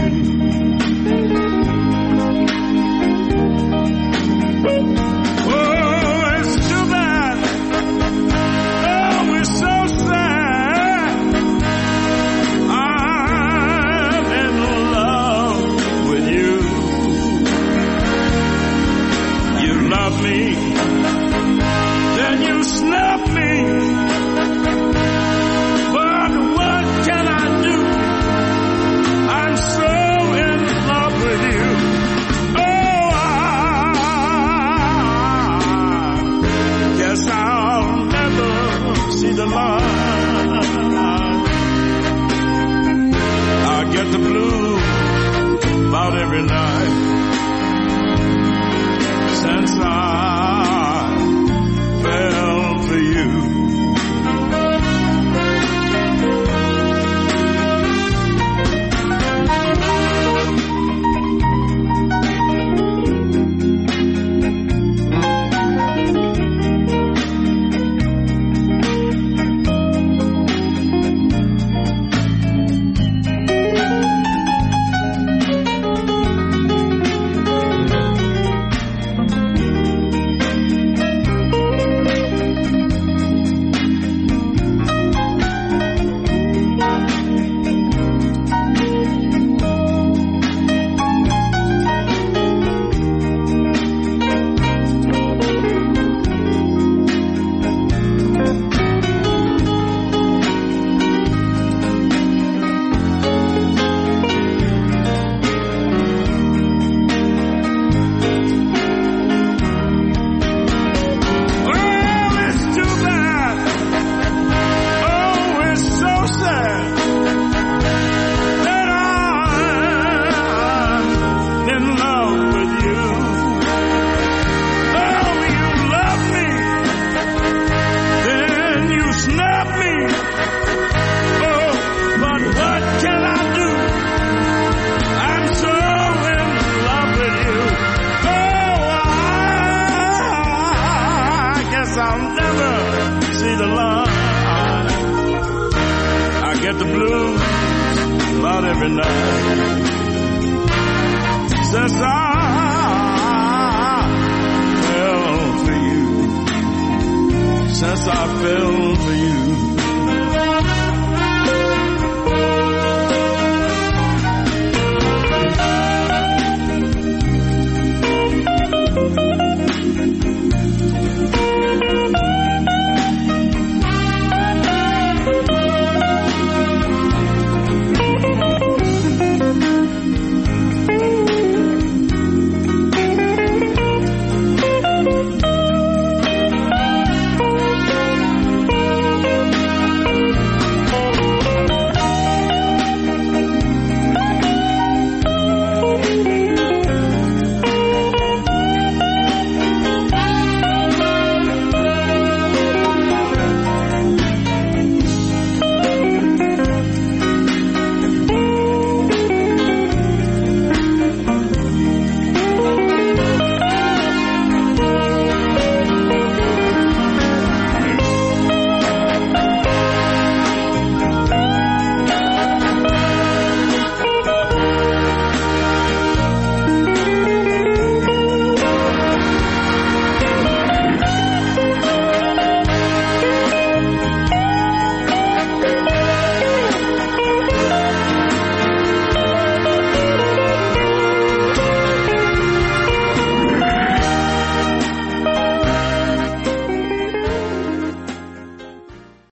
Every night since I fell for you. Since I fell for you.